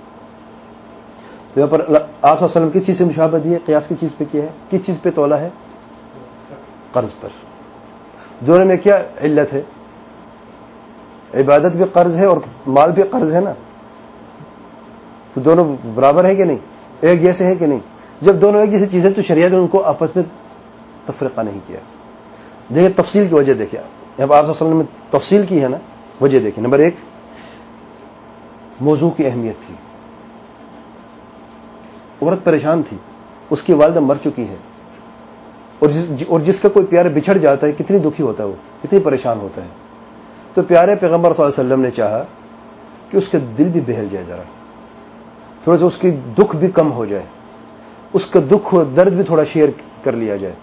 تو یہاں پر آپ صلی اللہ علیہ وسلم کس چیز سے مشابہت دی ہے؟ قیاس کی چیز پہ کیا ہے؟ کس چیز پہ تولا ہے؟ قرض پر. دونوں میں کیا علت ہے؟ عبادت بھی قرض ہے اور مال بھی قرض ہے نا. تو دونوں برابر ہے کہ نہیں؟ ایک جیسے ہے کہ نہیں؟ جب دونوں ایک جیسی چیزیں تو شریعت نے ان کو آپس میں تفریقہ نہیں کیا. دیکھیں تفصیل کی وجہ دیکھیں. اب آپ صلی اللہ علیہ وسلم نے تفصیل کی ہے نا، وجہ دیکھیں. نمبر ایک، موضوع کی اہمیت تھی. عورت پریشان تھی، اس کی والدہ مر چکی ہے اور جس کا کوئی پیارا بچھڑ جاتا ہے کتنی دکھی ہوتا ہے، وہ کتنی پریشان ہوتا ہے. تو پیارے پیغمبر صلی اللہ علیہ وسلم نے چاہا کہ اس کا دل بھی بہل جائے، ذرا تھوڑا سا اس کی دکھ بھی کم ہو جائے، اس کا دکھ اور درد بھی تھوڑا شیئر کر لیا جائے.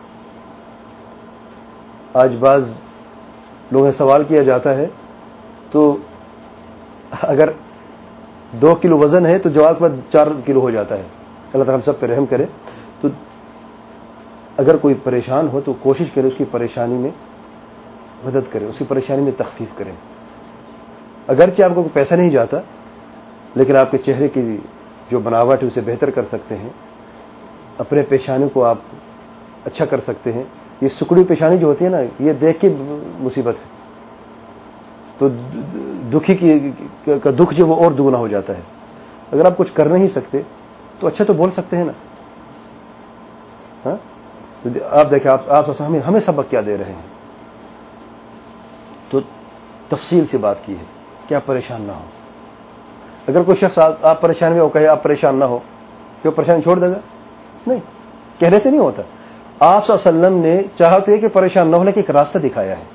آج بعض لوگوں سے سوال کیا جاتا ہے تو اگر 2 کلو وزن ہے تو جواب کے بعد 4 کلو ہو جاتا ہے. اللہ تعالیٰ ہم سب پہ رحم کرے. تو اگر کوئی پریشان ہو تو کوشش کرے اس کی پریشانی میں مدد کرے، اس کی پریشانی میں تخفیف کرے. اگرچہ آپ کو کوئی پیسہ نہیں جاتا لیکن آپ کے چہرے کی جو بناوٹ ہے اسے بہتر کر سکتے ہیں، اپنے پیشانی کو آپ اچھا کر سکتے ہیں. یہ سکڑی پیشانی جو ہوتی ہے نا، یہ دیکھ کے مصیبت ہے. تو دکھی کا دکھ جو وہ اور دگنا ہو جاتا ہے. اگر آپ کچھ کر نہیں سکتے تو اچھا تو بول سکتے ہیں نا. ہاں تو آپ دیکھیں آپ ہمیں سبق کیا دے رہے ہیں. تو تفصیل سے بات کی ہے کہ آپ پریشان نہ ہو. اگر کوئی شخص آپ پریشان میں وہ کہے آپ پریشان نہ ہو کہ وہ پریشانی چھوڑ دے گا؟ نہیں، کہنے سے نہیں ہوتا. آپ صلی اللہ علیہ وسلم نے چاہا تو یہ کہ پریشان نہ ہونے کا ایک راستہ دکھایا ہے.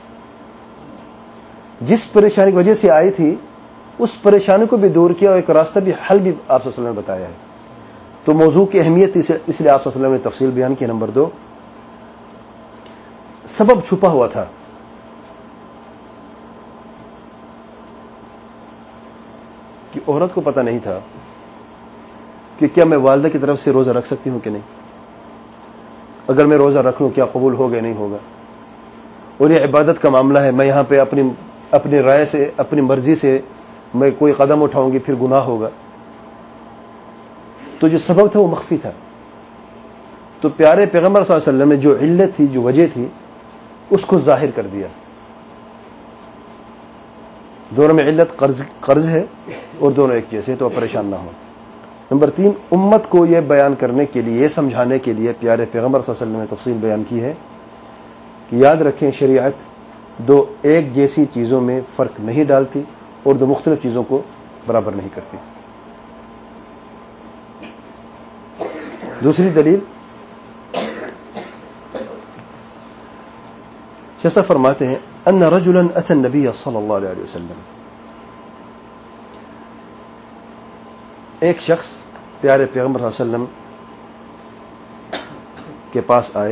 جس پریشانی کی وجہ سے آئی تھی اس پریشانی کو بھی دور کیا اور ایک راستہ بھی، حل بھی آپ صلی اللہ علیہ وسلم نے بتایا ہے. تو موضوع کی اہمیت اس لیے آپ صلی اللہ علیہ وسلم نے تفصیل بیان کی. نمبر 2، سبب چھپا ہوا تھا. کہ عورت کو پتہ نہیں تھا کہ کیا میں والدہ کی طرف سے روزہ رکھ سکتی ہوں کہ نہیں. اگر میں روزہ رکھ لوں کیا قبول ہوگا نہیں ہوگا. اور یہ عبادت کا معاملہ ہے، میں یہاں پہ اپنی رائے سے، اپنی مرضی سے میں کوئی قدم اٹھاؤں گی پھر گناہ ہوگا. تو جو سبب تھا وہ مخفی تھا. تو پیارے پیغمبر صلی اللہ علیہ وسلم نے جو علت تھی، جو وجہ تھی، اس کو ظاہر کر دیا. دونوں میں علت قرض ہے اور دونوں ایک جیسے، تو پریشان نہ ہو. نمبر 3، امت کو یہ بیان کرنے کے لیے، یہ سمجھانے کے لیے پیارے پیغمبر صلی اللہ علیہ وسلم نے تفصیل بیان کی ہے کہ یاد رکھیں شریعت دو ایک جیسی چیزوں میں فرق نہیں ڈالتی اور دو مختلف چیزوں کو برابر نہیں کرتی. دوسری دلیل، شیخ فرماتے ہیں ان رجلا اتى النبي صلی اللہ علیہ وسلم، ایک شخص پیارے پیغمبر صلی اللہ علیہ وسلم کے پاس آئے،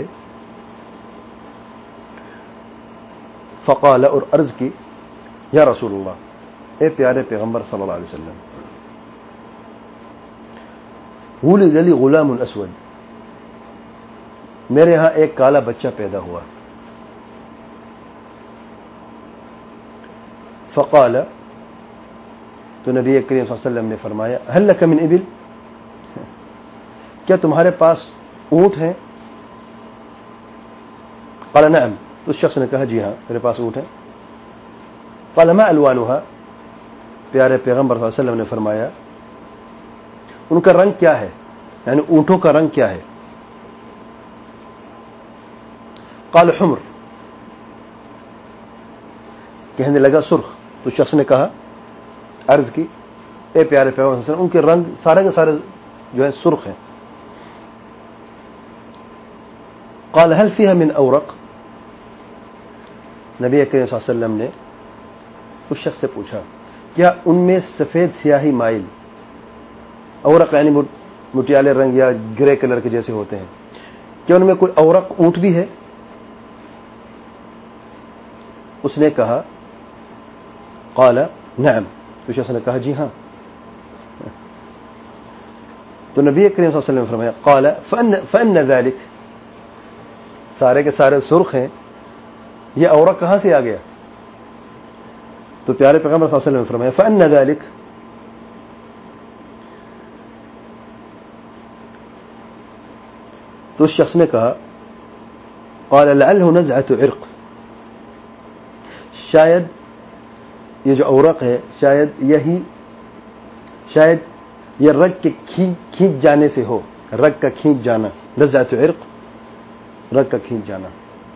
فقال، اور عرض کی، یا رسول اللہ، اے پیارے پیغمبر صلی اللہ علیہ وسلم، ولد لی غلام اسود، میرے یہاں ایک کالا بچہ پیدا ہوا. فقال، تو نبی کریم صلی اللہ علیہ وسلم نے فرمایا، هل لك من ابل، کیا تمہارے پاس اونٹ ہیں؟ قال نعم، تو اس شخص نے کہا جی ہاں میرے پاس اونٹ ہیں. قال ما الوانها، پیارے پیغمبر صلی اللہ علیہ وسلم نے فرمایا ان کا رنگ کیا ہے، یعنی اونٹوں کا رنگ کیا ہے؟ قال حمر، کہنے لگا سرخ. تو شخص نے کہا، عرض کی، اے پیارے پیغمبر صلی اللہ علیہ وسلم، ان کے رنگ سارے کے سارے جو ہے سرخ ہیں. قال هل فيها من اورق، نبی کریم صلی اللہ علیہ وسلم نے اس شخص سے پوچھا کیا ان میں سفید سیاہی مائل، اورق یعنی مٹیالے رنگ یا گرے کلر کے جیسے ہوتے ہیں، کیا ان میں کوئی اورق اونٹ بھی ہے؟ اس نے کہا، قال نعم، تو شخص نے کہا جی ہاں. تو نبی کریم صلی اللہ علیہ وسلم نے فرمایا، قال فأن ذلك، سارے کے سارے سرخ ہیں، یہ اورق کہاں سے آ گیا؟ تو پیارے پیغمبر صلی اللہ علیہ وسلم نے فرمایا، فأن ذلك، تو اس شخص نے کہا، قال لعله نزعة عرق، شاید یہ جو اورق ہے شاید یہ رگ کے کھینچ جانے سے ہو، رگ کا کھینچ جانا، نزعة عرق، رگ کا کھینچ جانا.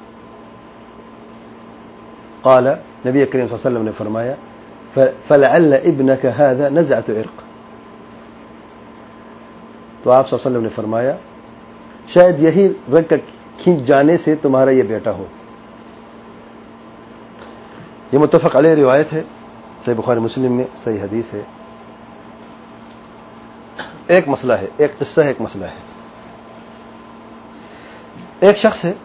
قال، نبی کریم صلی اللہ علیہ وسلم نے فرمایا، فلعل ابنك هذا نزعة عرق، تو آپ صلی اللہ علیہ وسلم نے فرمایا شاید یہی رگ کا کھینچ جانے سے تمہارا یہ بیٹا ہو. یہ متفق علیہ روایت ہے، صحیح بخاری مسلم میں صحیح حدیث ہے. ایک مسئلہ ہے، ایک قصہ ہے، ایک مسئلہ ہے. ایک شخص ہے،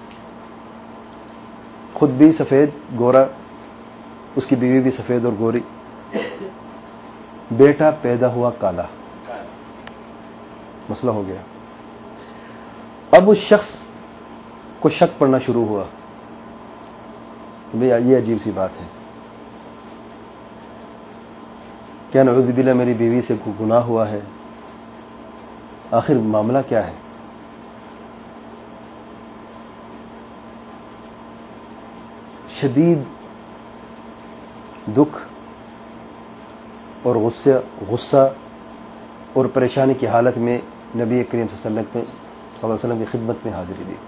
خود بھی سفید گورا، اس کی بیوی بھی سفید اور گوری، بیٹا پیدا ہوا کالا. مسئلہ ہو گیا. اب اس شخص کو شک پڑنا شروع ہوا، یہ عجیب سی بات ہے، کیا نعوذ باللہ میری بیوی سے کوئی گناہ ہوا ہے؟ آخر معاملہ کیا ہے؟ شدید دکھ اور غصہ اور پریشانی کی حالت میں نبی کریم صلی اللہ علیہ وسلم کی خدمت میں حاضری دی.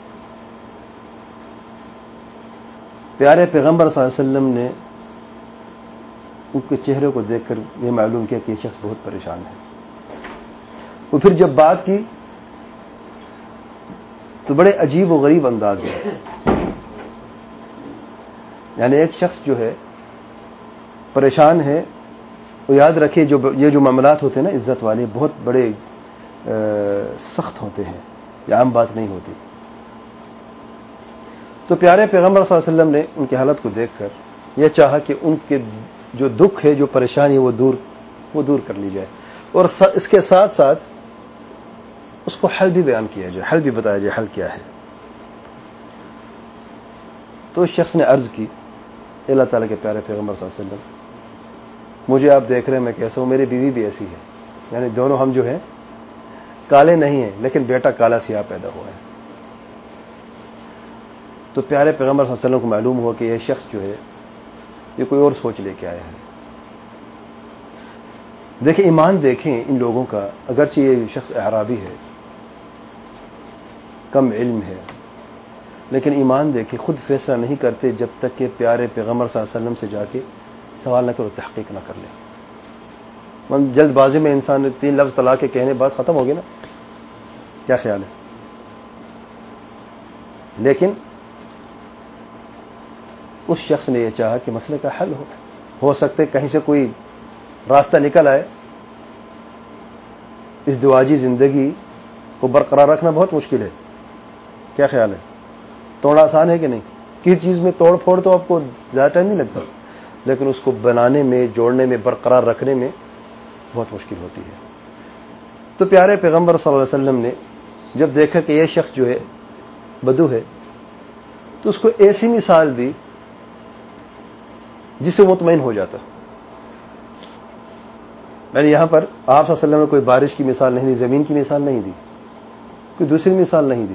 پیارے پیغمبر صلی اللہ علیہ وسلم نے ان کے چہرے کو دیکھ کر یہ معلوم کیا کہ یہ شخص بہت پریشان ہے. اور پھر جب بات کی تو بڑے عجیب و غریب انداز میں، یعنی ایک شخص جو ہے پریشان ہے، وہ یاد رکھے یہ جو معاملات ہوتے ہیں نا عزت والے، بہت بڑے سخت ہوتے ہیں، یہ عام بات نہیں ہوتی. تو پیارے پیغمبر صلی اللہ علیہ وسلم نے ان کی حالت کو دیکھ کر یہ چاہا کہ ان کے جو دکھ ہے، جو پریشانی ہے، وہ دور کر لی جائے، اور اس کے ساتھ ساتھ اس کو حل بھی بیان کیا جائے، حل بھی بتایا جائے، حل کیا ہے. تو اس شخص نے عرض کی، اللہ تعالیٰ کے پیارے پیغمبر صلی اللہ علیہ وسلم، مجھے آپ دیکھ رہے ہیں میں کیسا ہوں، میری بیوی بھی ایسی ہے، یعنی دونوں ہم جو ہیں کالے نہیں ہیں، لیکن بیٹا کالا سیاہ پیدا ہوا ہے. تو پیارے پیغمبر صلی اللہ علیہ وسلم کو معلوم ہوا کہ یہ شخص جو ہے یہ کوئی اور سوچ لے کے آیا ہے. دیکھیں ایمان دیکھیں ان لوگوں کا، اگرچہ یہ شخص اعرابی ہے، کم علم ہے، لیکن ایمان دیکھیں خود فیصلہ نہیں کرتے جب تک کہ پیارے پیغمبر صلی اللہ علیہ وسلم سے جا کے سوال نہ کرو، تحقیق نہ کر لیں. جلد بازی میں انسان نے 3 لفظ طلاق کے کہنے بعد ختم ہو گیا نا، کیا خیال ہے؟ لیکن اس شخص نے یہ چاہا کہ مسئلے کا حل ہو سکتے کہیں سے کوئی راستہ نکل آئے. اس دواجی زندگی کو برقرار رکھنا بہت مشکل ہے، کیا خیال ہے؟ توڑنا آسان ہے کہ نہیں؟ کسی چیز میں توڑ پھوڑ تو آپ کو زیادہ ٹائم نہیں لگتا، لیکن اس کو بنانے میں، جوڑنے میں، برقرار رکھنے میں بہت مشکل ہوتی ہے. تو پیارے پیغمبر صلی اللہ علیہ وسلم نے جب دیکھا کہ یہ شخص جو ہے بدو ہے تو اس کو ایسی مثال دی جس سے مطمئن ہو جاتا. یعنی یہاں پر آپ صلی اللہ علیہ وسلم نے کوئی بارش کی مثال نہیں دی، زمین کی مثال نہیں دی، کوئی دوسری مثال نہیں دی،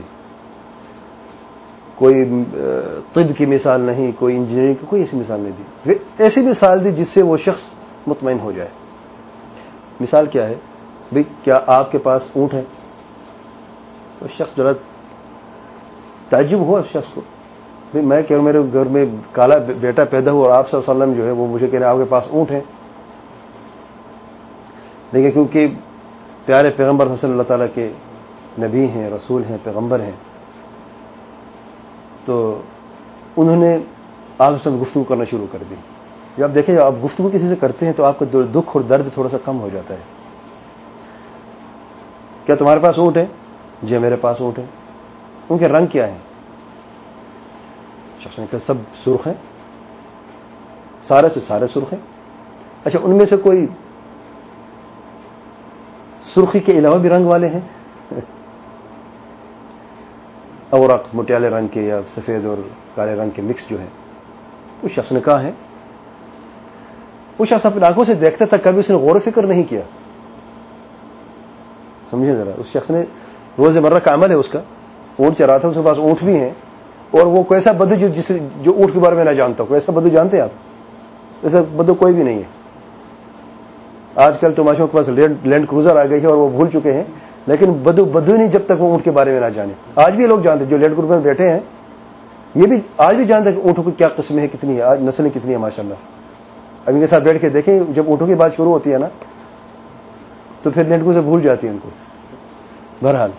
کوئی طب کی مثال نہیں، کوئی انجینئرنگ کی کوئی ایسی مثال نہیں دی. ایسی مثال دی جس سے وہ شخص مطمئن ہو جائے. مثال کیا ہے؟ بھئی کیا آپ کے پاس اونٹ ہے؟ تو شخص ذرا تعجب ہوا اس شخص کو. بھئی میں کہ میرے گھر میں کالا بیٹا پیدا ہوا اور آپ صلی اللہ علیہ وسلم جو ہے وہ مجھے کہہ رہے ہیں آپ کے پاس اونٹ ہے. لیکن کیونکہ پیارے پیغمبر صلی اللہ تعالیٰ کے نبی ہیں، رسول ہیں، پیغمبر ہیں، تو انہوں نے آپ سے گفتگو کرنا شروع کر دی. جب آپ دیکھیں جب آپ گفتگو کسی سے کرتے ہیں تو آپ کا دکھ اور درد تھوڑا سا کم ہو جاتا ہے. کیا تمہارے پاس اونٹ ہے؟ جی میرے پاس اونٹ ہے. ان کے رنگ کیا ہیں؟ شخص نے کہا سب سرخ ہیں. سارے سے سارے سرخ ہیں. اچھا ان میں سے کوئی سرخی کے علاوہ بھی رنگ والے ہیں؟ اوراق مٹیالے رنگ کے یا سفید اور کالے رنگ کے مکس جو ہیں. اس شخص نے کہا ہے. وہ شخص اپنی آنکھوں سے دیکھتا تھا، کبھی اس نے غور و فکر نہیں کیا. سمجھے ذرا، اس شخص نے روزمرہ کا عمل ہے اس کا، اونٹ چرا تھا، اس کے پاس اونٹ بھی ہیں، اور وہ کیسا بدو جو اونٹ کے بارے میں نہ جانتا ہو. کیسا بدو جانتے ہیں آپ؟ ایسا بدو کوئی بھی نہیں ہے. آج کل تو ماشاءاللہ کے پاس لینڈ کروزر آ گئی ہے اور وہ بھول چکے ہیں، لیکن بدو نہیں جب تک وہ اونٹ کے بارے میں نہ جانے. آج بھی لوگ جانتے جو لینڈ کروزر میں بیٹھے ہیں، یہ بھی آج بھی جانتے ہیں کہ اونٹوں کی کیا قسمیں ہیں، کتنی ہے، آج نسلیں کتنی ہیں ماشاءاللہ. اب ان کے ساتھ بیٹھ کے دیکھیں جب اونٹوں کی بات شروع ہوتی ہے نا تو پھر لینڈ کروزر بھول جاتی ہے ان کو. بہرحال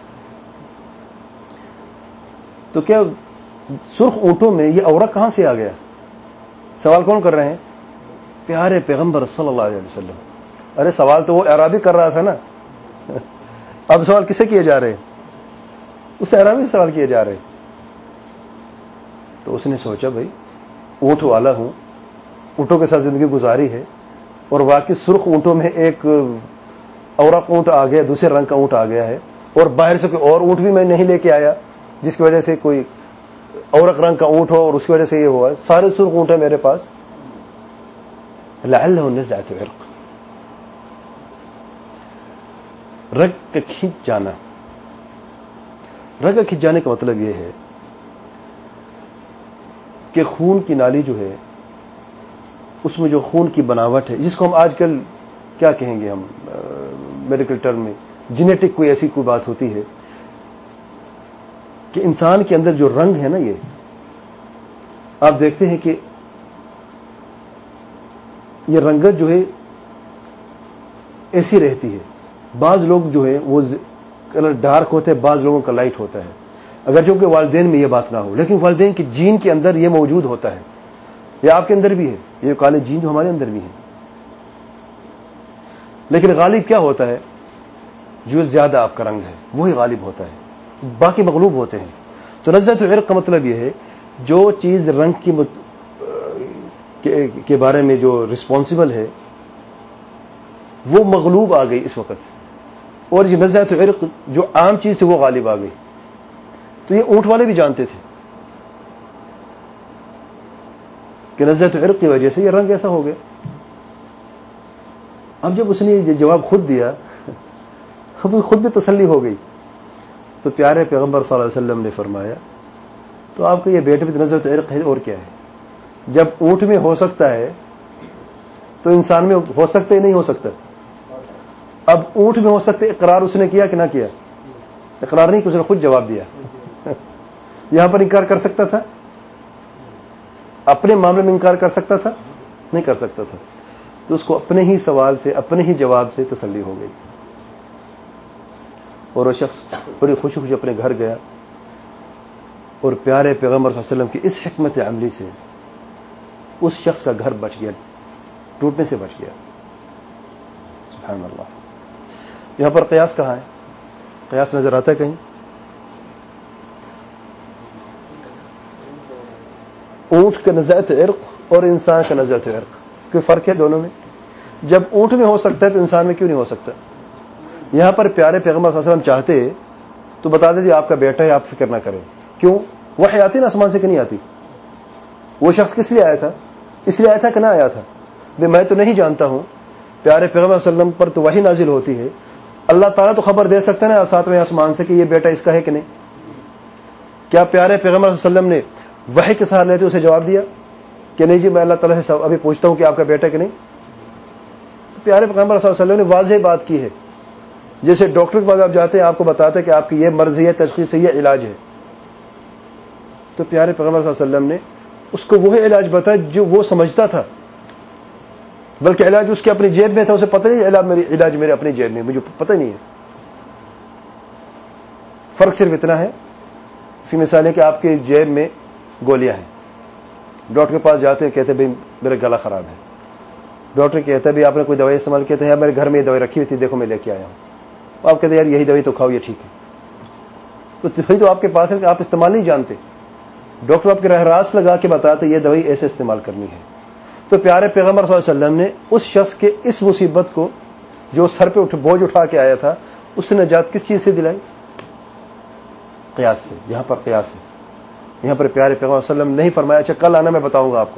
تو کیا سرخ اونٹوں میں یہ اورق کہاں سے آ گیا؟ سوال کون کر رہے ہیں؟ پیارے پیغمبر صلی اللہ علیہ وسلم. ارے سوال تو وہ اعرابی کر رہا تھا نا، اب سوال کسے کیے جا رہے؟ اس اعرابی سے سوال کیے جا رہے. تو اس نے سوچا بھائی اونٹ والا ہوں، اونٹوں کے ساتھ زندگی گزاری ہے، اور واقعی سرخ اونٹوں میں ایک اورق اونٹ آ گیا، دوسرے رنگ کا اونٹ آ گیا ہے، اور باہر سے کوئی اور اونٹ بھی میں نہیں لے کے آیا جس کی وجہ سے کوئی اورق رنگ کا اونٹ ہو اور اس کی وجہ سے یہ ہوا. سارے سرخ اونٹ ہیں میرے پاس. لعلہ نزعۃ عرق، رگ کا کھینچ جانا. رگ کا کھینچ جانے کا مطلب یہ ہے کہ خون کی نالی جو ہے اس میں جو خون کی بناوٹ ہے، جس کو ہم آج کل کیا کہیں گے، ہم میڈیکل ٹرم میں جینیٹک کوئی ایسی کوئی بات ہوتی ہے کہ انسان کے اندر جو رنگ ہے نا، یہ آپ دیکھتے ہیں کہ یہ رنگت جو ہے ایسی رہتی ہے. بعض لوگ جو ہے وہ کلر ڈارک ہوتے ہیں، بعض لوگوں کا لائٹ ہوتا ہے. اگرچہ کہ والدین میں یہ بات نہ ہو، لیکن والدین کے جین کے اندر یہ موجود ہوتا ہے. یہ آپ کے اندر بھی ہے، یہ کالے جین جو ہمارے اندر بھی ہیں. لیکن غالب کیا ہوتا ہے؟ جو زیادہ آپ کا رنگ ہے وہی غالب ہوتا ہے، باقی مغلوب ہوتے ہیں. تو نزعۃ عرق کا مطلب یہ ہے جو چیز رنگ کے بارے میں جو رسپانسبل ہے وہ مغلوب آ گئی اس وقت، اور یہ نزعۃ عرق جو عام چیز تھی وہ غالب آ گئی. تو یہ اونٹ والے بھی جانتے تھے کہ نزعۃ عرق کی وجہ سے یہ رنگ ایسا ہو گیا. اب جب اس نے یہ جواب خود دیا خود بھی تسلی ہو گئی. تو پیارے پیغمبر صلی اللہ علیہ وسلم نے فرمایا تو آپ کو یہ بیٹے پہ نظرت عرق ہے اور کیا ہے؟ جب اونٹ میں ہو سکتا ہے تو انسان میں ہو سکتا ہے نہیں ہو سکتا؟ اب اونٹ میں ہو سکتا ہے، اقرار اس نے کیا کہ نہ کیا؟ اقرار نہیں، اس نے خود جواب دیا. یہاں پر انکار کر سکتا تھا؟ اپنے معاملے میں انکار کر سکتا تھا؟ نہیں کر سکتا تھا. تو اس کو اپنے ہی سوال سے، اپنے ہی جواب سے تسلی ہو گئی، اور وہ شخص بڑی خوشی خوشی اپنے گھر گیا، اور پیارے پیغمبر صلی اللہ علیہ وسلم کی اس حکمت عملی سے اس شخص کا گھر بچ گیا، ٹوٹنے سے بچ گیا. سبحان اللہ. یہاں پر قیاس کہاں ہے؟ قیاس نظر آتا ہے کہیں؟ اونٹ کا نزعت عرق اور انسان کا نزعت عرق، کوئی فرق ہے دونوں میں؟ جب اونٹ میں ہو سکتا ہے تو انسان میں کیوں نہیں ہو سکتا؟ یہاں پر پیارے پیغمبر صلی اللہ علیہ وسلم چاہتے تو بتا دیتے آپ کا بیٹا ہے، آپ فکر نہ کریں. کیوں؟ وحی آتی نا آسمان سے کہ نہیں آتی؟ وہ شخص کس لیے آیا تھا؟ اس لیے آیا تھا کہ نہ آیا تھا؟ میں تو نہیں جانتا ہوں. پیارے پیغمبر صلی اللہ علیہ وسلم پر تو وحی نازل ہوتی ہے، اللہ تعالیٰ تو خبر دے سکتا ہے نا ساتویں آسمان سے کہ یہ بیٹا اس کا ہے کہ نہیں. کیا پیارے پیغمبر صلی اللہ علیہ وسلم نے وحی کے سہارے لیتے اسے جواب دیا کہ نہیں جی میں اللہ تعالیٰ سے ابھی پوچھتا ہوں کہ آپ کا بیٹا کہ نہیں؟ تو پیارے پیغمبر صلی اللہ علیہ وسلم نے واضح بات کی ہے. جیسے ڈاکٹر کے پاس آپ جاتے ہیں، آپ کو بتاتے ہیں کہ آپ کی یہ مرض ہے، تشخیص ہے، یہ علاج ہے. تو پیارے پیغمبر صلی اللہ علیہ وسلم نے اس کو وہی علاج بتایا جو وہ سمجھتا تھا، بلکہ علاج اس کے اپنی جیب میں تھا، اسے پتہ نہیں علاج میرے اپنی جیب میں، مجھے پتہ نہیں ہے. فرق صرف اتنا ہے. اس کی مثال ہے کہ آپ کی جیب میں گولیاں ہیں، ڈاکٹر کے پاس جاتے ہیں، کہتے ہیں بھائی میرا گلا خراب ہے. ڈاکٹر کہتا ہے بھی آپ نے کوئی دوائی استعمال کی؟ ہے میرے گھر میں یہ دوائی رکھی ہوئی تھی، دیکھو میں لے کے آیا ہوں. آپ کہتے ہیں یار یہی دوائی تو کھاؤ، یہ ٹھیک ہے. تو وہی تو آپ کے پاس ہے کہ آپ استعمال نہیں جانتے. ڈاکٹر آپ کے راہ راست لگا کے بتاتے یہ دوائی ایسے استعمال کرنی ہے. تو پیارے پیغمبر صلی اللہ علیہ وسلم نے اس شخص کے اس مصیبت کو جو سر پہ بوجھ اٹھا کے آیا تھا، اس سے نجات کس چیز سے دلائی؟ قیاس سے. یہاں پر قیاس ہے. یہاں پر پیارے پیغمبر صلی اللہ علیہ وسلم نہیں فرمایا اچھا کل آنا میں بتاؤں گا آپ کو.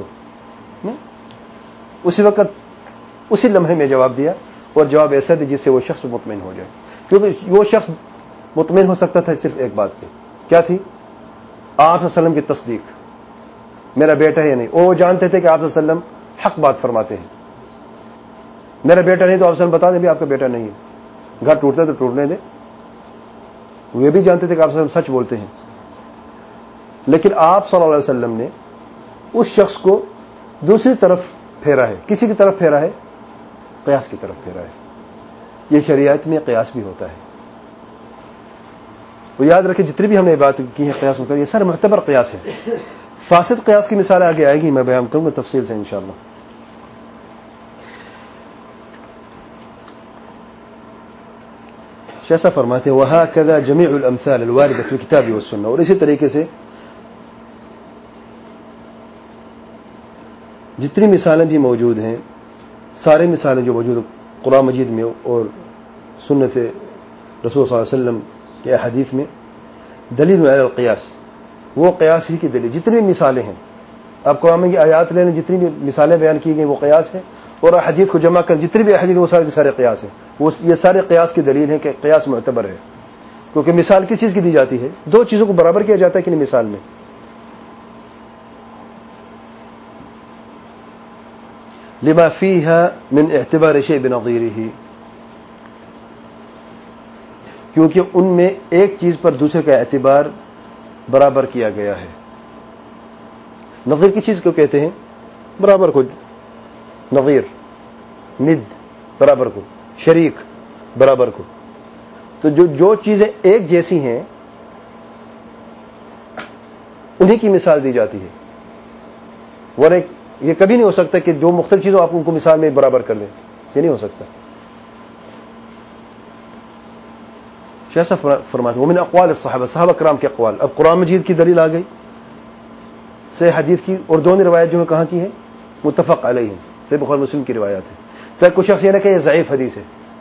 اسی وقت اسی لمحے میں جواب دیا، اور جواب ایسا دیا جس سے وہ شخص مطمئن ہو جائے. کیونکہ وہ شخص مطمئن ہو سکتا تھا صرف ایک بات پہ، کیا تھی؟ آپ صلی اللہ علیہ وسلم کی تصدیق، میرا بیٹا ہے یا نہیں. وہ جانتے تھے کہ آپ صلی اللہ علیہ وسلم حق بات فرماتے ہیں. میرا بیٹا نہیں تو آپ صلی اللہ علیہ وسلم بتا دیں بھی آپ کا بیٹا نہیں ہے، گھر ٹوٹتا ہے تو ٹوٹنے دیں. وہ بھی جانتے تھے کہ آپ صلی اللہ علیہ وسلم سچ بولتے ہیں. لیکن آپ صلی اللہ علیہ وسلم نے اس شخص کو دوسری طرف پھیرا ہے. کسی کی طرف پھیرا ہے؟ قیاس کی طرف پھیرا ہے. یہ شریعت میں قیاس بھی ہوتا ہے. وہ یاد رکھیں جتنی بھی ہم نے بات کی ہے قیاس ہوتا ہے، یہ سارے معتبر قیاس ہے. فاسد قیاس کی مثال آگے آئے گی، میں بیان کروں گا تفصیل سے انشاءاللہ. شیسا فرماتے ہیں وَهَكَذَا جَمِيعُ الْأَمْثَالِ الْوَارِدَةِ فِي الْكِتَابِ وَالسُّنَّةِ. اور اسی طریقے سے جتنی مثالیں بھی موجود ہیں، سارے مثالیں جو موجود قرآن مجید میں اور سنت رسول صلی اللہ علیہ وسلم کے احادیث میں، دلیل علی القیاس، وہ قیاس ہی کی دلیل. جتنی بھی مثالیں ہیں، آپ قرآن میں آیات لے لیں، جتنی بھی مثالیں بیان کی گئی وہ قیاس ہے، اور احادیث کو جمع کر جتنی بھی احادیث وہ سارے قیاس ہیں. وہ یہ سارے قیاس کی دلیل ہے کہ قیاس معتبر ہے. کیونکہ مثال کس چیز کی دی جاتی ہے؟ دو چیزوں کو برابر کیا جاتا ہے کہ نہیں مثال میں. لما فيها من اعتبار شيء بنظيره، کیونکہ ان میں ایک چیز پر دوسرے کا اعتبار برابر کیا گیا ہے. نظیر کی چیز کو کہتے ہیں برابر کو، نظیر ند برابر کو، شریک برابر کو. تو جو چیزیں ایک جیسی ہیں انہی کی مثال دی جاتی ہے. ورنہ یہ کبھی نہیں ہو سکتا کہ دو مختلف چیزوں آپ ان کو مثال میں برابر کر لیں، یہ نہیں ہو سکتا. ایسا فرماتے وہ من اقوال الصحابہ، صحابہ کرام کے اقوال. اب قرآن مجید کی دلیل آ گئی، صحیح حدیث کی، اور دونوں روایت جو ہے کہاں کی ہیں؟ متفق علیہ ہیں، صحیح بخاری مسلم کی روایات ہیں. تو کچھ شخص یہ نہ کہ یہ ضعیف حدیث ہے.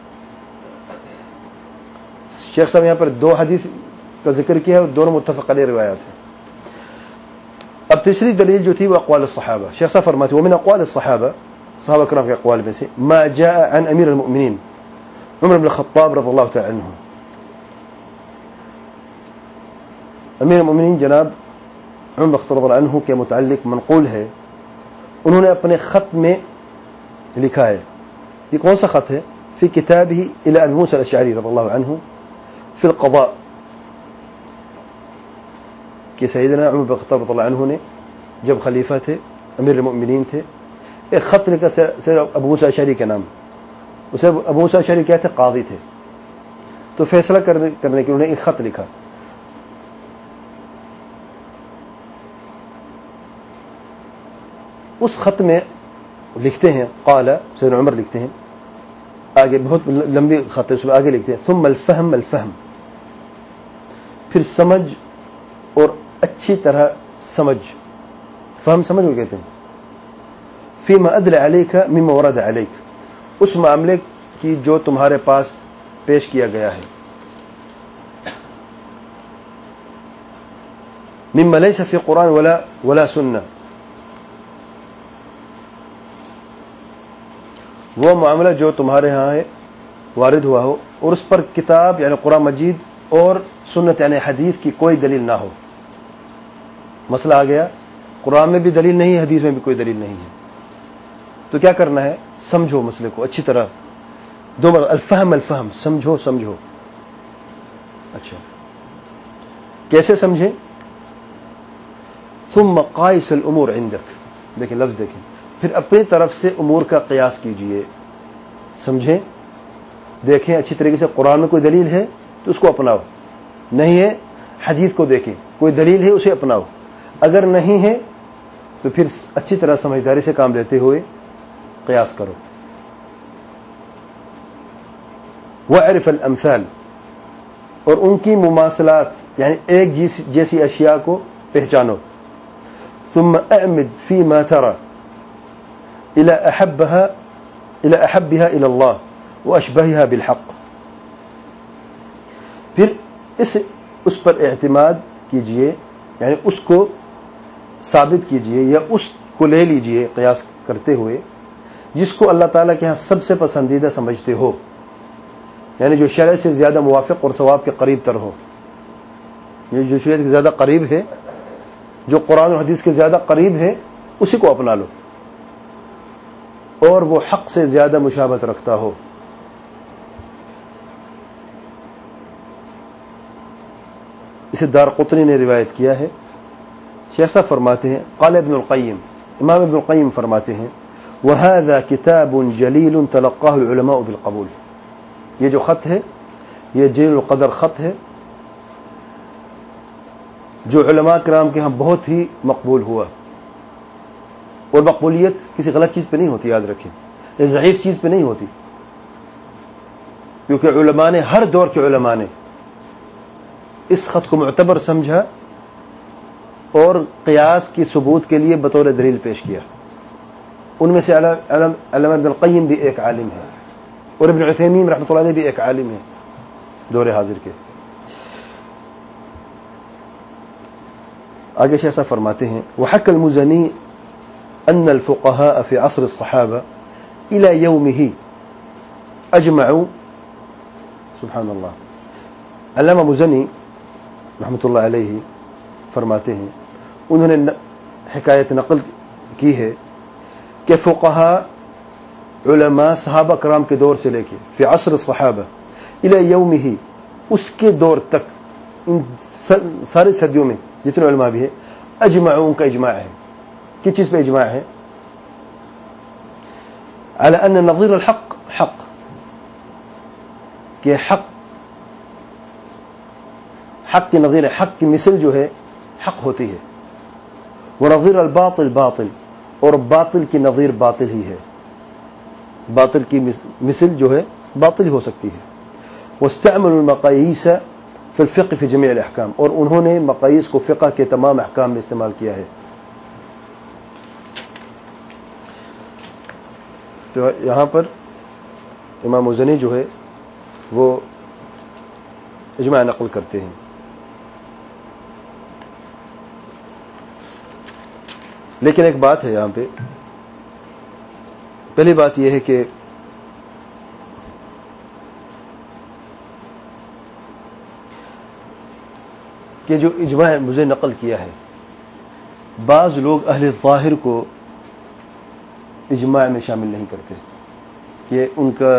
شیخ صاحب یہاں پر دو حدیث کا ذکر کیا ہے اور دونوں متفق علیہ روایات ہیں. اب تیسری دلیل جو تھی وہ اقوال الصحابہ. شیخ صاحب فرماتے ومن اقوال الصحابہ، صحابہ کرام کے اقوال میں سے ما جاء عن امیر المؤمنین عمر بن الخطاب رضی اللہ تعالی عنہ. امیر المؤمنین جناب عمر بن رضی اللہ عنہ کے متعلق منقول ہے، انہوں نے اپنے خط میں لکھا ہے، یہ کون سا خط ہے؟ فی کتابہ الی ابی موسیٰ الاشعری رضی اللہ عنہ فی القضاء، کہ سیدنا عمر بن خطاب رضی اللہ عنہ نے جب خلیفہ تھے، امیر المؤمنین تھے، ایک خط لکھا سیدنا ابو موسیٰ الاشعری کے نام. اسے ابو موسیٰ الاشعری کیا تھے؟ قاضی تھے. تو فیصلہ کرنے کے لیے انہوں نے ایک خط لکھا. اس خط میں لکھتے ہیں، قال سیدنا عمر لکھتے ہیں، آگے بہت لمبی خط ہے، اس میں آگے لکھتے ہیں ثم الفہم الفہم، پھر سمجھ اور اچھی طرح سمجھ. فہم سمجھ کو کہتے ہیں. فیما ادل علیک مما ورد علیک، اس معاملے کی جو تمہارے پاس پیش کیا گیا ہے. مما لیس فی قرآن ولا سنہ، وہ معاملہ جو تمہارے ہاں ہے وارد ہوا ہو اور اس پر کتاب یعنی قرآن مجید اور سنت یعنی حدیث کی کوئی دلیل نہ ہو. مسئلہ آ گیا، قرآن میں بھی دلیل نہیں ہے، حدیث میں بھی کوئی دلیل نہیں ہے، تو کیا کرنا ہے؟ سمجھو مسئلے کو اچھی طرح. دو بار الفہم الفہم، سمجھو سمجھو. اچھا کیسے سمجھیں؟ ثم قائس الامور عندک، دیکھیں لفظ دیکھیں، پھر اپنی طرف سے امور کا قیاس کیجئے. سمجھیں، دیکھیں اچھی طریقے سے، قرآن میں کوئی دلیل ہے تو اس کو اپناؤ، نہیں ہے حدیث کو دیکھیں، کوئی دلیل ہے اسے اپناؤ، اگر نہیں ہے تو پھر اچھی طرح سمجھداری سے کام لیتے ہوئے قیاس کرو. وَاعْرِفَ الْأَمْثَالِ، اور ان کی مماثلات یعنی ایک جیسی اشیاء کو پہچانو. ثم اعمد فيما ترى الى احبها الى الله واشبهها بالحق، پھر اس پر اعتماد کیجئے یعنی اس کو ثابت کیجئے یا اس کو لے لیجئے قیاس کرتے ہوئے جس کو اللہ تعالیٰ کے ہاں سب سے پسندیدہ سمجھتے ہو، یعنی جو شرع سے زیادہ موافق اور ثواب کے قریب تر ہو. یہ جو شریعت کے زیادہ قریب ہے، جو قرآن و حدیث کے زیادہ قریب ہے، اسی کو اپنا لو، اور وہ حق سے زیادہ مشابہت رکھتا ہو. اسے دارقطنی نے روایت کیا ہے. شیخ صاحب فرماتے ہیں، قال ابن القیم، امام ابن القیم فرماتے ہیں، وهذا كتاب جلیل تلقاه العلماء بالقبول، یہ جو خط ہے یہ جلیل القدر خط ہے جو علماء کرام کے ہاں بہت ہی مقبول ہوا. اور مقبولیت کسی غلط چیز پہ نہیں ہوتی، یاد رکھیں، یہ ضعیف چیز پہ نہیں ہوتی، کیونکہ علماء نے، ہر دور کے علماء نے اس خط کو معتبر سمجھا اور قیاس کی ثبوت کے لیے بطور دلیل پیش کیا. ان میں سے علامہ ابن القیم بھی ایک عالم ہے، اور ابن عثیمین رحمۃ اللہ علیہ بھی ایک عالم ہے دور حاضر کے. آگے شیخ صاحب فرماتے ہیں، وحكى المزني أن الفقهاء في عصر الصحابة إلى يومه أجمعوا، سبحان اللہ، علامہ مزنی رحمۃ اللہ علیہ فرماتے ہیں، انہوں نے حکایت نقل کی ہے کہ فقہاء علماء صحابہ کرام کے دور سے لے کے فی عصر الصحابہ الی یومہ، اس کے دور تک، ان ساری صدیوں میں جتنے علماء بھی ہیں، اجمعوا، ان کا اجماع ہے. کس چیز پہ اجماع ہے؟ علی ان نظیر الحق حق، کہ حق کی نظیر، حق کی مثل جو ہے حق ہوتی ہے. ونظیر الباطل باطل، اور باطل کی نظیر باطل ہی ہے، باطل کی مثل جو ہے باطل ہو سکتی ہے. واستعملوا المقاییس فی الفقہ فی جمیع الاحکام، اور انہوں نے مقاییس کو فقہ کے تمام احکام میں استعمال کیا ہے. تو یہاں پر امام مزنی جو ہے وہ اجماع نقل کرتے ہیں. لیکن ایک بات ہے یہاں پہ، پہلی بات یہ ہے کہ جو اجماع مجھے نقل کیا ہے بعض لوگ اہل ظاہر کو اجماع میں شامل نہیں کرتے کہ ان کا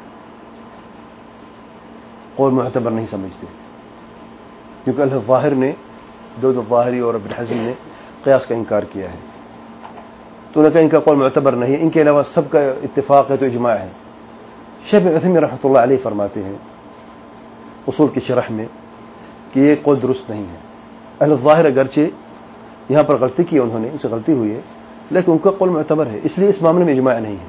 قول معتبر نہیں سمجھتے، کیونکہ اہل ظاہر نے دو ظاہری اور ابن حزم نے قیاس کا انکار کیا ہے، تو انہوں نے کہا ان کا قول معتبر نہیں ہے، ان کے علاوہ سب کا اتفاق ہے تو اجماع ہے۔ شیخ ابن عثیمین رحمۃ اللہ علیہ فرماتے ہیں اصول کی شرح میں کہ یہ قول درست نہیں ہے۔ اہل ظاہر اگرچہ یہاں پر غلطی کی انہوں نے، ان سے غلطی ہوئی ہے، لیکن ان کا قول معتبر ہے، اس لیے اس معاملے میں اجماع نہیں ہے،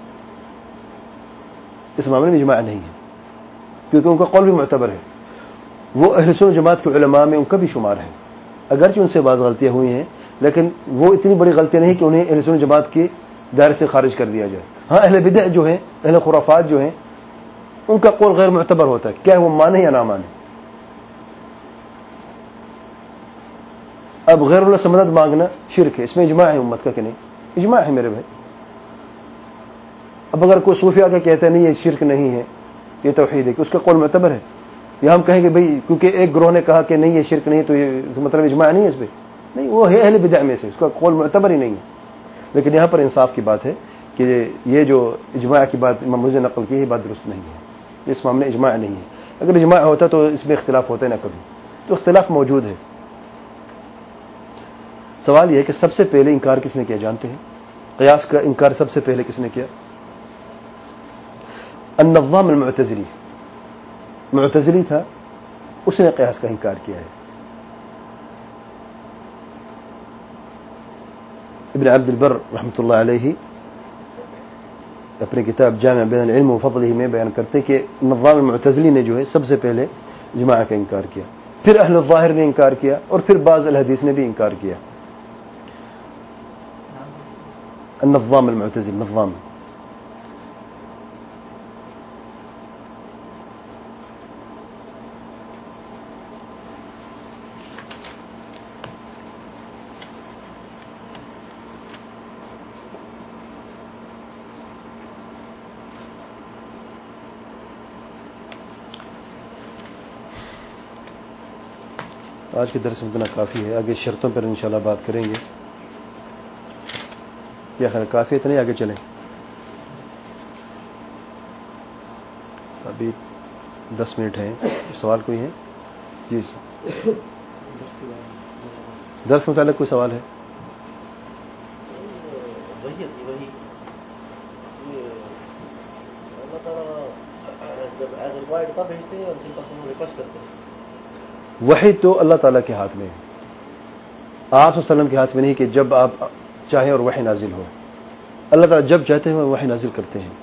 اس معاملے میں اجماع نہیں ہے، کیونکہ ان کا قول بھی معتبر ہے۔ وہ اہل سنت جماعت کے علماء میں ان کا بھی شمار ہے، اگرچہ ان سے بعض غلطیاں ہوئی ہیں، لیکن وہ اتنی بڑی غلطیاں نہیں کہ انہیں اہل سنت جماعت کے دائرے سے خارج کر دیا جائے۔ ہاں اہل بدع جو ہیں، اہل خرافات جو ہیں، ان کا قول غیر معتبر ہوتا ہے، کیا وہ مانے یا نہ مانے۔ اب غیر اللہ سے مدد مانگنا شرک ہے، اس میں اجماع ہے امت کا کہ نہیں؟ اجماع ہے میرے بھائی۔ اب اگر کوئی صوفی آ کے کہتا ہے نہیں یہ شرک نہیں ہے، یہ توحید ہے، کہ اس کا قول معتبر ہے، یا ہم کہیں کہ بھئی کیونکہ ایک گروہ نے کہا کہ نہیں یہ شرک نہیں تو یہ مطلب اجماع نہیں ہے اس پہ، نہیں، وہ ہے اہل بدع میں سے، اس کا قول معتبر ہی نہیں ہے۔ لیکن یہاں پر انصاف کی بات ہے کہ یہ جو اجماع کی بات امام مجھے نقل کی ہے، بات درست نہیں ہے، اس معاملے اجماع نہیں ہے۔ اگر اجماع ہوتا تو اس میں اختلاف ہوتا نہ کبھی، تو اختلاف موجود ہے۔ سوال یہ ہے کہ سب سے پہلے انکار کس نے کیا جانتے ہیں؟ قیاس کا انکار سب سے پہلے کس نے کیا؟ النظام المعتزلی، معتزلی تھا، اس نے قیاس کا انکار کیا ہے۔ ابن عبد البر رحمۃ اللہ علیہ اپنے کتاب جامع بین العلم و فضلہ میں بیان کرتے کہ نظام المعتزلی نے جو ہے سب سے پہلے اجماع کا انکار کیا، پھر اہل الظاہر نے انکار کیا، اور پھر بعض الحدیث نے بھی انکار کیا۔ النظام المعتزلی، نظام آج کے درس میں اتنا کافی ہے، آگے شرطوں پر انشاءاللہ بات کریں گے۔ کیا خیر کافی ہے، اتنے آگے چلیں؟ ابھی 10 منٹ ہیں، سوال کوئی ہے؟ جی درس متعلق کوئی سوال ہے؟ وحی تو اللہ تعالیٰ کے ہاتھ میں ہے، آپ صلی اللہ علیہ وسلم کے ہاتھ میں نہیں کہ جب آپ چاہیں اور وحی نازل ہو۔ اللہ تعالیٰ جب چاہتے ہیں وہ وحی نازل کرتے ہیں۔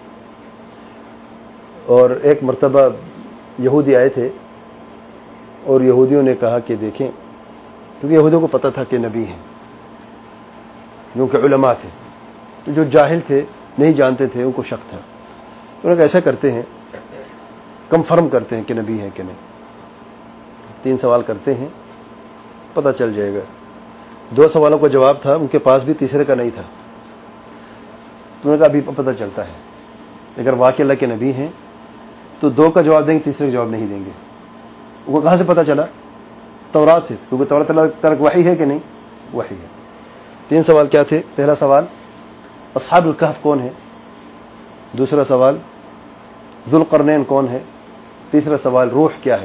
اور ایک مرتبہ یہودی آئے تھے اور یہودیوں نے کہا کہ دیکھیں، کیونکہ یہودیوں کو پتہ تھا کہ نبی ہیں، کیونکہ علماء تھے، تو جو جاہل تھے نہیں جانتے تھے ان کو شک تھا، انہوں نے ایسا کرتے ہیں، کنفرم کرتے ہیں کہ نبی ہیں کہ نہیں، 3 سوال کرتے ہیں، پتہ چل جائے گا۔ 2 سوالوں کا جواب تھا ان کے پاس بھی، تیسرے کا نہیں تھا، تو انہوں نے کہا ابھی پتہ چلتا ہے، اگر واقعی اللہ کے نبی ہیں تو 2 کا جواب دیں گے، تیسرے کا جواب نہیں دیں گے۔ وہ کہاں سے پتہ چلا؟ تورات سے، کیونکہ تورات اللہ ترک وحی ہے کہ نہیں؟ وحی ہے۔ 3 سوال کیا تھے؟ پہلا سوال اصحاب الکہف کون ہے؟ دوسرا سوال ذوالقرنین کون ہے؟ تیسرا سوال روح کیا ہے؟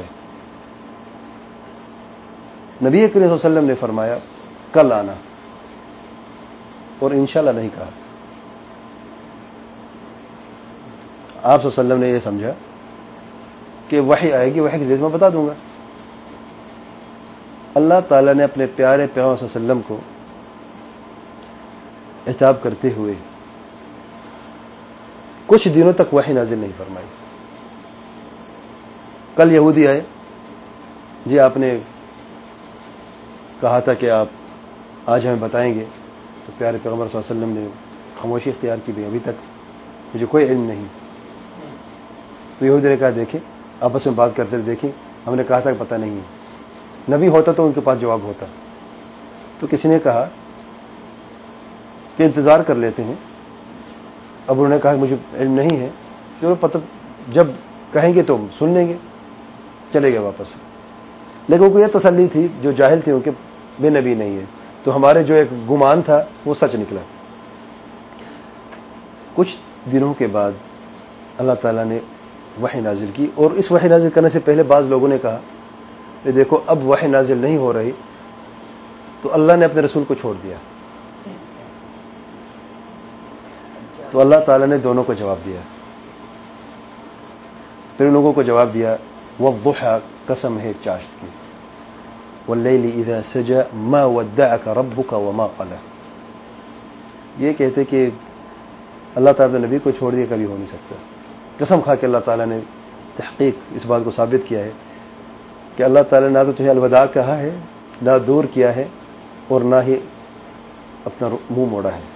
نبی کریم صلی اللہ علیہ وسلم نے فرمایا کل آنا، اور انشاءاللہ نہیں کہا۔ آپ صلی اللہ علیہ وسلم نے یہ سمجھا کہ وحی آئے گی، وحی کے ذریعے میں بتا دوں گا۔ اللہ تعالیٰ نے اپنے پیارے پیغمبر صلی اللہ علیہ وسلم کو عتاب کرتے ہوئے کچھ دنوں تک وحی نازل نہیں فرمائی۔ کل یہودی آئے، جی آپ نے کہا تھا کہ آپ آج ہمیں بتائیں گے، تو پیارے پیغمبر صلی اللہ علیہ وسلم نے خاموشی اختیار کی، بھی ابھی تک مجھے کوئی علم نہیں۔ تو یہودی نے کہا دیکھیں، آپس میں بات کرتے دیکھیں، ہم نے کہا تھا کہ پتہ نہیں ہے، نبی ہوتا تو ان کے پاس جواب ہوتا۔ تو کسی نے کہا کہ انتظار کر لیتے ہیں، اب انہوں نے کہا کہ مجھے علم نہیں ہے، چلو پتہ جب کہیں گے تو سن لیں گے، چلے گئے واپس۔ لیکن ان کو یہ تسلی تھی، جو جاہل تھے ان کے بے نبی نہیں ہے، تو ہمارے جو ایک گمان تھا وہ سچ نکلا. کچھ دنوں کے بعد اللہ تعالیٰ نے وحی نازل کی, اور اس وحی نازل کرنے سے پہلے بعض لوگوں نے کہا کہ دیکھو اب وحی نازل نہیں ہو رہی تو اللہ نے اپنے رسول کو چھوڑ دیا. تو اللہ تعالیٰ نے دونوں کو جواب دیا. پھر ان لوگوں کو جواب دیا والضحى, قسم ہے چاشت کی, واللیل اذا سجى ما ودعك ربك وما قلى. یہ کہتے کہ اللہ تعالیٰ نے نبی کو چھوڑ دیا کبھی ہو نہیں سکتا. قسم کھا کے اللہ تعالیٰ نے تحقیق اس بات کو ثابت کیا ہے کہ اللہ تعالیٰ نے نہ تو تجھے الوداع کہا ہے, نہ دور کیا ہے, اور نہ ہی اپنا منہ موڑا ہے.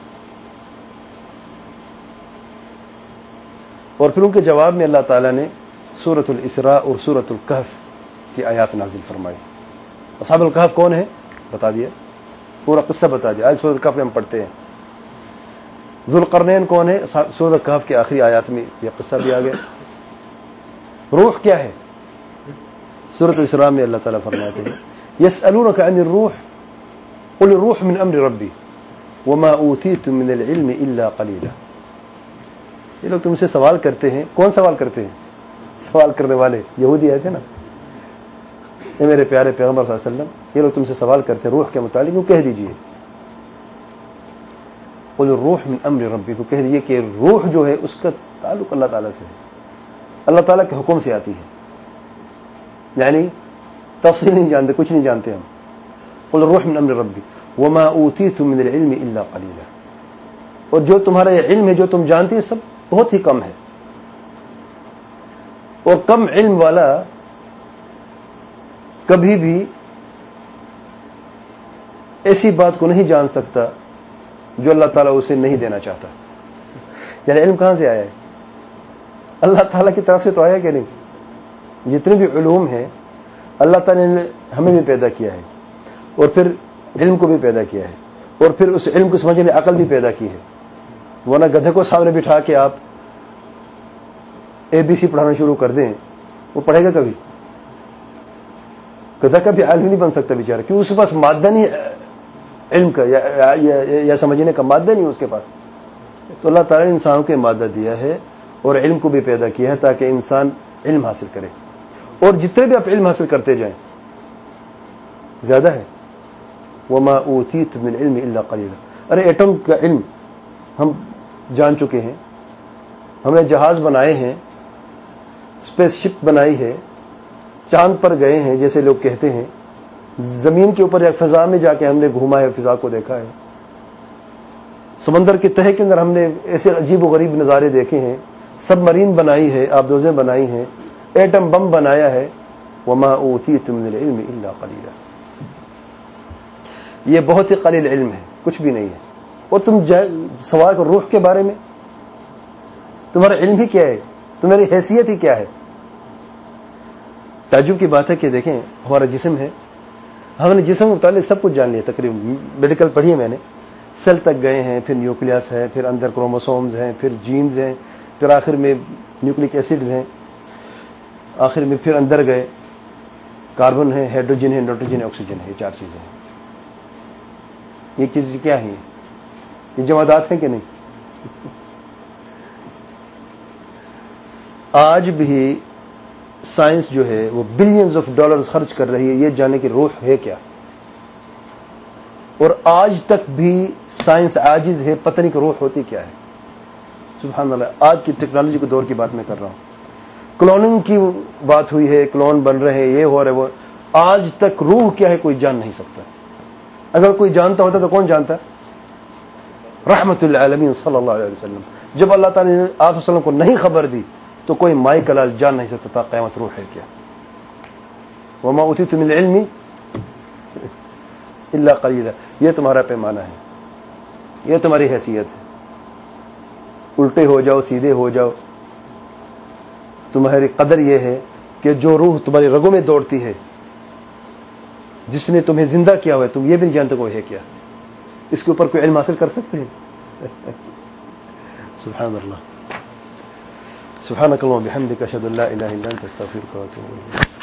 اور پھر ان کے جواب میں اللہ تعالیٰ نے سورۃ الاسراء اور سورۃ الکہف کی آیات نازل فرمائی. اصحاب الکہف کون ہے بتا دیا, پورا قصہ بتا دیا. آج سورۃ الکہف میں ہم پڑھتے ہیں. ذوالقرنین کون ہے, سورۃ الکہف کی آخری آیات میں یہ قصہ بھی آ گیا. روح کیا ہے, سورۃ الاسراء میں اللہ تعالیٰ فرماتے ہیں یسألونک عن الروح قل الروح من امر ربی وما اوتیتم من العلم الا قلیلا. یہ لوگ تم سے سوال کرتے ہیں. کون سوال کرتے ہیں؟ سوال کرنے والے یہودی آئے تھے نا, اے میرے پیارے پیغمبر صلی اللہ علیہ وسلم, یہ لوگ تم سے سوال کرتے ہیں روح کے متعلق, وہ کہہ دیجئے قل الروح من امر ربی, کو کہہ دیجئے کہ روح جو ہے اس کا تعلق اللہ تعالیٰ سے ہے, اللہ تعالیٰ کے حکم سے آتی ہے. یعنی تفصیل نہیں جانتے, کچھ نہیں جانتے ہم. قل الروح من امر ربی وما اوتیتم من العلم الا قلیلا. اور جو تمہارا یہ علم ہے جو تم جانتے ہیں سب بہت ہی کم ہے. اور کم علم والا کبھی بھی ایسی بات کو نہیں جان سکتا جو اللہ تعالیٰ اسے نہیں دینا چاہتا. یعنی علم کہاں سے آیا ہے؟ اللہ تعالیٰ کی طرف سے تو آیا کہ نہیں. جتنے بھی علوم ہیں اللہ تعالیٰ نے ہمیں بھی پیدا کیا ہے, اور پھر علم کو بھی پیدا کیا ہے, اور پھر اس علم کو سمجھنے کی عقل بھی پیدا کی ہے. ورنہ گدھے کو سامنے بٹھا کے آپ اے بی سی پڑھانا شروع کر دیں, وہ پڑھے گا کبھی؟ گدھا کا بھی عالم نہیں بن سکتا بیچارہ, کیوں اس کے پاس مادہ نہیں علم کا یا سمجھنے کا مادہ نہیں اس کے پاس. تو اللہ تعالیٰ نے انسانوں کو مادہ دیا ہے اور علم کو بھی پیدا کیا ہے تاکہ انسان علم حاصل کرے. اور جتنے بھی آپ علم حاصل کرتے جائیں زیادہ ہے. وما اوتیت من العلم الا قلیلا. ارے ایٹم کا علم ہم جان چکے ہیں, ہم نے جہاز بنائے ہیں, اسپیس شپ بنائی ہے, چاند پر گئے ہیں جیسے لوگ کہتے ہیں, زمین کے اوپر یا فضا میں جا کے ہم نے گھوما ہے, فضا کو دیکھا ہے, سمندر کے تہہ کے اندر ہم نے ایسے عجیب و غریب نظارے دیکھے ہیں, سب مرین بنائی ہے, آبدوزیں بنائی ہیں, ایٹم بم بنایا ہے. وما اوتیتم من العلم الا قلیلا. یہ بہت ہی قلیل علم ہے, کچھ بھی نہیں ہے. اور تم سوال کرو روح کے بارے میں, تمہارا علم ہی کیا ہے, تمہاری حیثیت ہی کیا ہے. تعجب کی بات ہے کہ دیکھیں ہمارا جسم ہے, ہم نے جسم کے متعلق سب کچھ جان لیا تقریباً. میڈیکل پڑھی ہے میں نے, سیل تک گئے ہیں, پھر نیوکلیس ہے, پھر اندر کروموسومز ہیں, پھر جینز ہیں, پھر آخر میں نیوکلک ایسڈز ہیں, آخر میں پھر اندر گئے کاربن ہے, ہائیڈروجن ہے, نائٹروجن ہے, آکسیجن ہے. یہ چار چیزیں ہیں. یہ چیز کیا ہے؟ یہ جمادات ہیں کہ نہیں؟ آج بھی سائنس جو ہے وہ بلینز آف ڈالرز خرچ کر رہی ہے یہ جاننے کی روح ہے کیا, اور آج تک بھی سائنس عاجز ہے پتہ نہیں کہ روح ہوتی کیا ہے. سبحان اللہ. آج کی ٹیکنالوجی کے دور کی بات میں کر رہا ہوں. کلوننگ کی بات ہوئی ہے, کلون بن رہے ہیں, یہ ہو رہا ہے وہ. آج تک روح کیا ہے کوئی جان نہیں سکتا. اگر کوئی جانتا ہوتا تو کون جانتا؟ رحمت للعالمین صلی اللہ علیہ وسلم. جب اللہ تعالی نے آپ صلی اللہ علیہ وسلم کو نہیں خبر دی تو کوئی مائی کلال جان نہیں سکتا تھا قیامت روح ہے کیا. وما اوتیتم من العلم الا قلیلا. یہ تمہارا پیمانہ ہے, یہ تمہاری حیثیت ہے. الٹے ہو جاؤ, سیدھے ہو جاؤ, تمہاری قدر یہ ہے کہ جو روح تمہاری رگوں میں دوڑتی ہے, جس نے تمہیں زندہ کیا ہوا ہے, تم یہ بھی نہیں جانتے کوئی ہے کیا. اس کے اوپر کوئی علم حاصل کر سکتے ہیں؟ سبحان اللہ. سبحانک اللہم وبحمدک اشہد ان لا الہ الا انت استغفرک واتوب الیک.